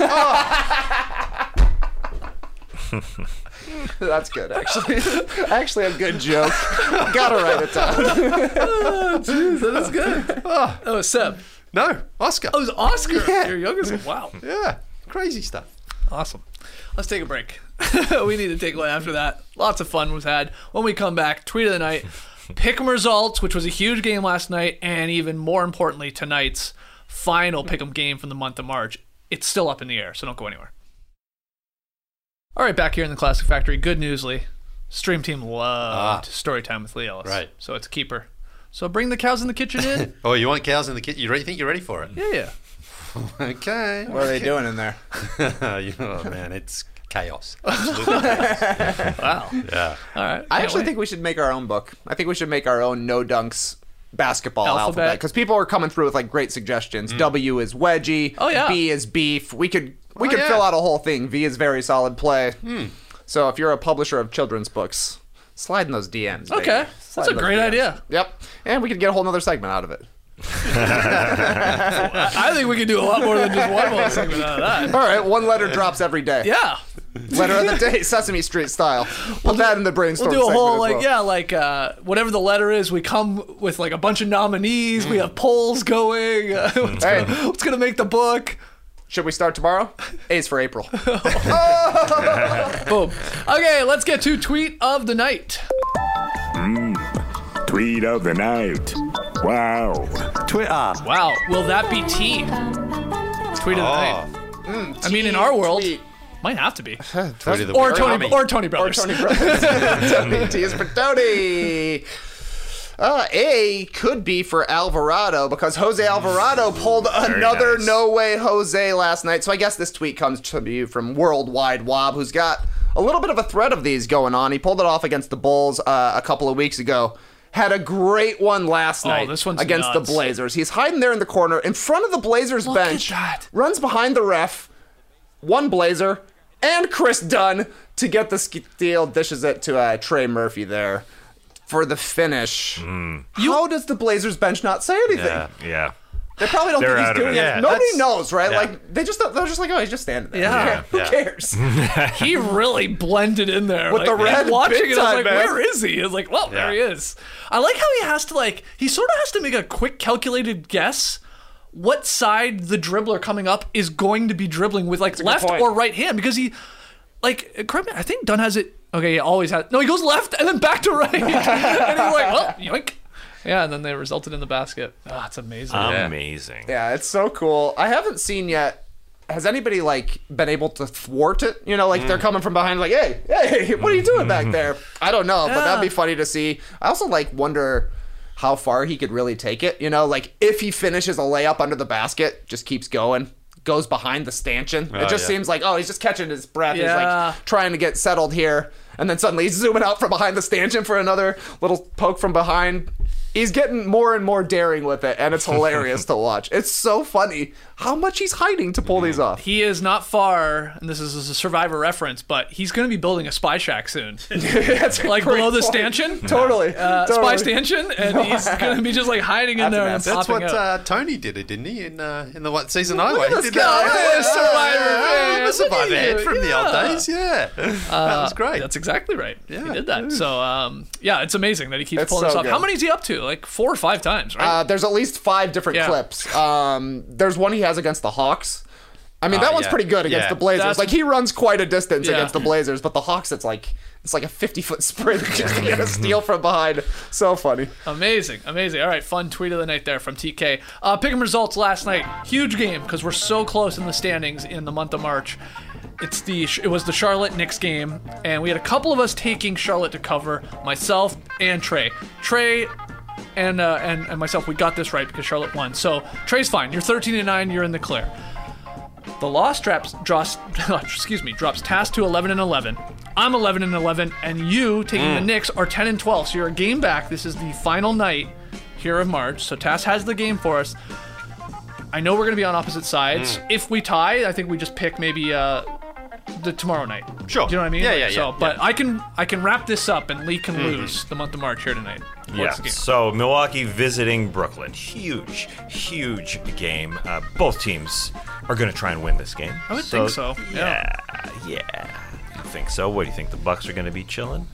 That's good, actually. Actually, a good joke. Gotta write it down. That is good. Oh, that was Seb. No, Oscar. Oh, it was Oscar. Yeah. Your youngest one. Wow. Yeah, crazy stuff. Awesome. Let's take a break. We need to take one after that. Lots of fun was had. When we come back, tweet of the night, pick'em results, which was a huge game last night, and even more importantly, tonight's final pick'em game from the month of March. It's still up in the air, so don't go anywhere. All right, back here in the Classic Factory. Good news, Lee. Stream Team loved Storytime with Lee Ellis. Right. So it's a keeper. So bring the cows in the kitchen in. Oh, you want cows in the kitchen? You think you're ready for it? Yeah. Okay. What are they doing in there? Oh man, it's chaos. Absolutely chaos. Wow. Yeah. All right. I actually think we should make our own book. I think we should make our own no dunks basketball alphabet because people are coming through with like great suggestions. W is wedgie. Oh, yeah. B is beef. We could yeah. fill out a whole thing. V is very solid play. So if you're a publisher of children's books, slide in those DMs. baby. Okay. Slide That's a in those great DMs. idea. Yep. And we could get a whole nother segment out of it. I think we could do a lot more than just one more segment out of that. All right, one letter drops every day. Yeah. Letter of the day, Sesame Street style. Put that in the brainstorm. We'll do a whole, segment as well. whatever the letter is, we come with like a bunch of nominees. We have polls going. What's gonna make the book? Should we start tomorrow? A's for April. Boom. Okay, let's get to tweet of the night. Tweet of the night. Wow. Twitter. Wow, will that be T? Tweet of the night. I mean, in our world, might have to be. Or Tony Brothers. Tony Brothers. T is for Tony. A could be for Alvarado because Jose Alvarado pulled another No Way Jose last night. So I guess this tweet comes to you from Worldwide Wob, who's got a little bit of a thread of these going on. He pulled it off against the Bulls a couple of weeks ago. Had a great one last night this one's against nuts. the Blazers. He's hiding there in the corner in front of the Blazers bench. Runs behind the ref, one Blazer, and Chris Dunn to get the steal. Dishes it to Trey Murphy there for the finish. How does the Blazers bench not say anything? Yeah. They probably don't think he's doing it. Nobody knows, right? Yeah. Like they're just like, oh, he's just standing there. Yeah. Who cares? He really blended in there. With the red watching big it, I was time, like, man. where is he? I was like, well, there he is. I like how he has to he sort of has to make a quick calculated guess what side the dribbler coming up is going to be dribbling with, like left point. or right hand, because he, correct me, I think Dunn has it. Okay, he always has. No, he goes left and then back to right, and he's like, well, yoink. Yeah, and then they resulted in the basket. Oh, it's amazing. Amazing. Yeah, it's so cool. I haven't seen yet. Has anybody been able to thwart it? You know, they're coming from behind, like, hey, what are you doing back there? I don't know, but that'd be funny to see. I also wonder how far he could really take it. You know, if he finishes a layup under the basket, just keeps going, goes behind the stanchion. It just seems like, he's just catching his breath. Yeah. He's trying to get settled here, and then suddenly he's zooming out from behind the stanchion for another little poke from behind. He's getting more and more daring with it, and it's hilarious to watch. It's so funny how much he's hiding to pull these off. He is not far, and this is a Survivor reference, but he's going to be building a spy shack soon. That's a great below the point. stanchion. Totally. Spy stanchion, and he's going to be just hiding in there and That's popping what out. Tony did it, didn't he? In the season highway. He this did guy. that. Yeah, Survivor head from the old Yeah. days. Yeah, that was great. That's exactly right. He did that. So, it's amazing that he keeps It's pulling this so off. good. How many is he up to? 4 or 5 times, right? There's at least 5 different Yeah. clips. There's one he has against the Hawks. I mean, that one's pretty good against the Blazers. That's- He runs quite a distance Yeah. against the Blazers, but the Hawks, it's like a 50-foot sprint just to get a steal from behind. So funny. Amazing. All right, fun tweet of the night there from TK. Pick 'em results last night. Huge game because we're so close in the standings in the month of March. It was the Charlotte Knicks game, and we had a couple of us taking Charlotte to cover. Myself and Trey. Trey and myself, we got this right because Charlotte won. So Trey's fine. You're 13-9. You're in the clear. The loss drops Tass to 11-11. I'm 11-11, and you taking the Knicks are 10-12. So you're a game back. This is the final night here of March. So Tass has the game for us. I know we're going to be on opposite sides. If we tie, I think we just pick maybe the tomorrow night. Sure. Do you know what I mean? Yeah. But I can wrap this up, and Lee can lose the month of March here tonight. What's the game? So Milwaukee visiting Brooklyn. Huge game. Both teams are going to try and win this game. I would think so. Yeah. I think so. What do you think? The Bucks are going to be chilling?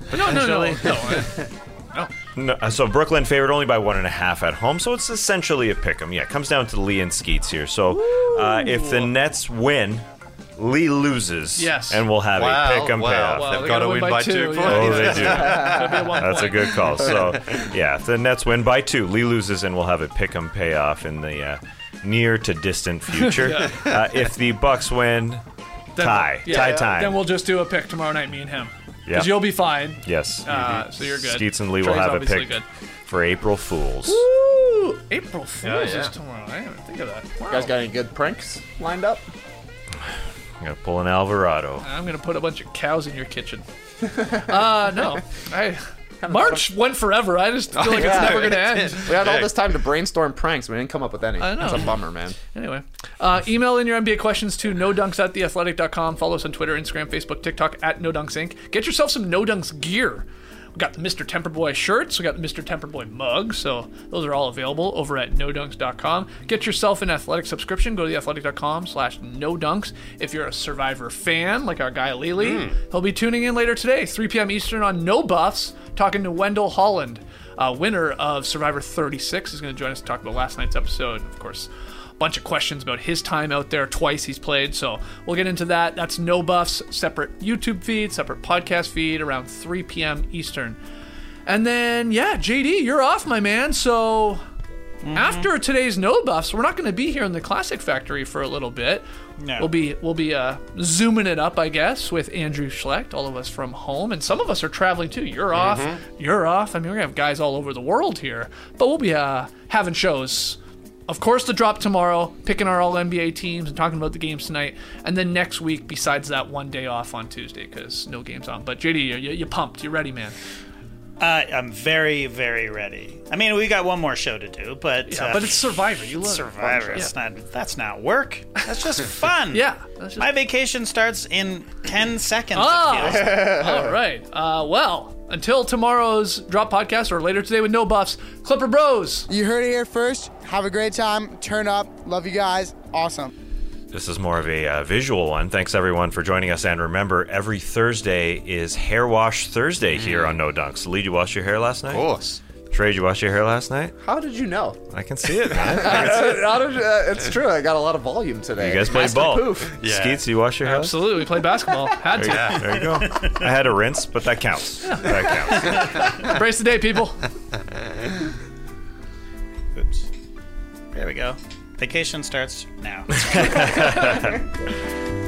No. So Brooklyn favored only by 1.5 at home, so it's essentially a pick 'em. Yeah, it comes down to Lee and Skeets here. So if the Nets win, Lee loses. Yes. And we'll have a pick 'em payoff. Well, They've they got gotta to win by 2 points. Oh, they do. Gotta be at 1 That's a point. good call. So, if the Nets win by 2, Lee loses, and we'll have a pick 'em payoff in the near to distant future. If the Bucks win, tie time. Then we'll just do a pick tomorrow night, me and him. Because Yeah. you'll be fine. Yes. So you're good. Skeets and Lee will Trey's have a obviously pick good. for April Fools. Woo! April Fool's is tomorrow. I didn't even think of that. Wow. You guys got any good pranks lined up? I'm going to pull an Alvarado. I'm gonna put a bunch of cows in your kitchen. No. March went forever. I just feel like it's never gonna end. We had all this time to brainstorm pranks. We didn't come up with any. I know. It's a bummer, man. Anyway, email in your NBA questions to nodunks@theathletic.com. Follow us on Twitter, Instagram, Facebook, TikTok @NoDunksInc. Get yourself some No Dunks gear. We got the Mr. Temperboy shirts. We got the Mr. Temperboy mug. So those are all available over at nodunks.com. Get yourself an athletic subscription. Go to theathletic.com/nodunks. If you're a Survivor fan, like our guy Lely, he'll be tuning in later today, 3 p.m. Eastern on No Buffs, talking to Wendell Holland, winner of Survivor 36. He's going to join us to talk about last night's episode. Of course, bunch of questions about his time out there. Twice he's played, so we'll get into that. That's No Buffs, separate YouTube feed, separate podcast feed, around 3 p.m. Eastern. And then, yeah, JD, you're off, my man. So after today's No Buffs, we're not going to be here in the Classic Factory for a little bit. No. We'll be zooming it up, I guess, with Andrew Schlecht, all of us from home, and some of us are traveling too. You're off. You're off. I mean, we're gonna have guys all over the world here, but we'll be having shows. Of course, the drop tomorrow, picking our all NBA teams and talking about the games tonight, and then next week, besides that, one day off on Tuesday because no games on. But JD, you pumped? You ready, man? I'm very, very ready. I mean, we got one more show to do, but but it's Survivor. You love Survivor. That's not work. That's just fun. Yeah. My vacation starts in 10 seconds. All right. Well, until tomorrow's drop podcast or later today with No Buffs, Clipper Bros. You heard it here first. Have a great time. Turn up. Love you guys. Awesome. This is more of a visual one. Thanks, everyone, for joining us. And remember, every Thursday is Hair Wash Thursday here on No Dunks. Lee, did you wash your hair last night? Of course. Trey, did you wash your hair last night? How did you know? I can see it, man. It's true. I got a lot of volume today. You guys played Master ball. Poof. Yeah. Skeets, you wash your hair? Absolutely. We played basketball. Had to. There you go. I had a rinse, but that counts. That counts. Embrace the day, people. Oops. There we go. Vacation starts now.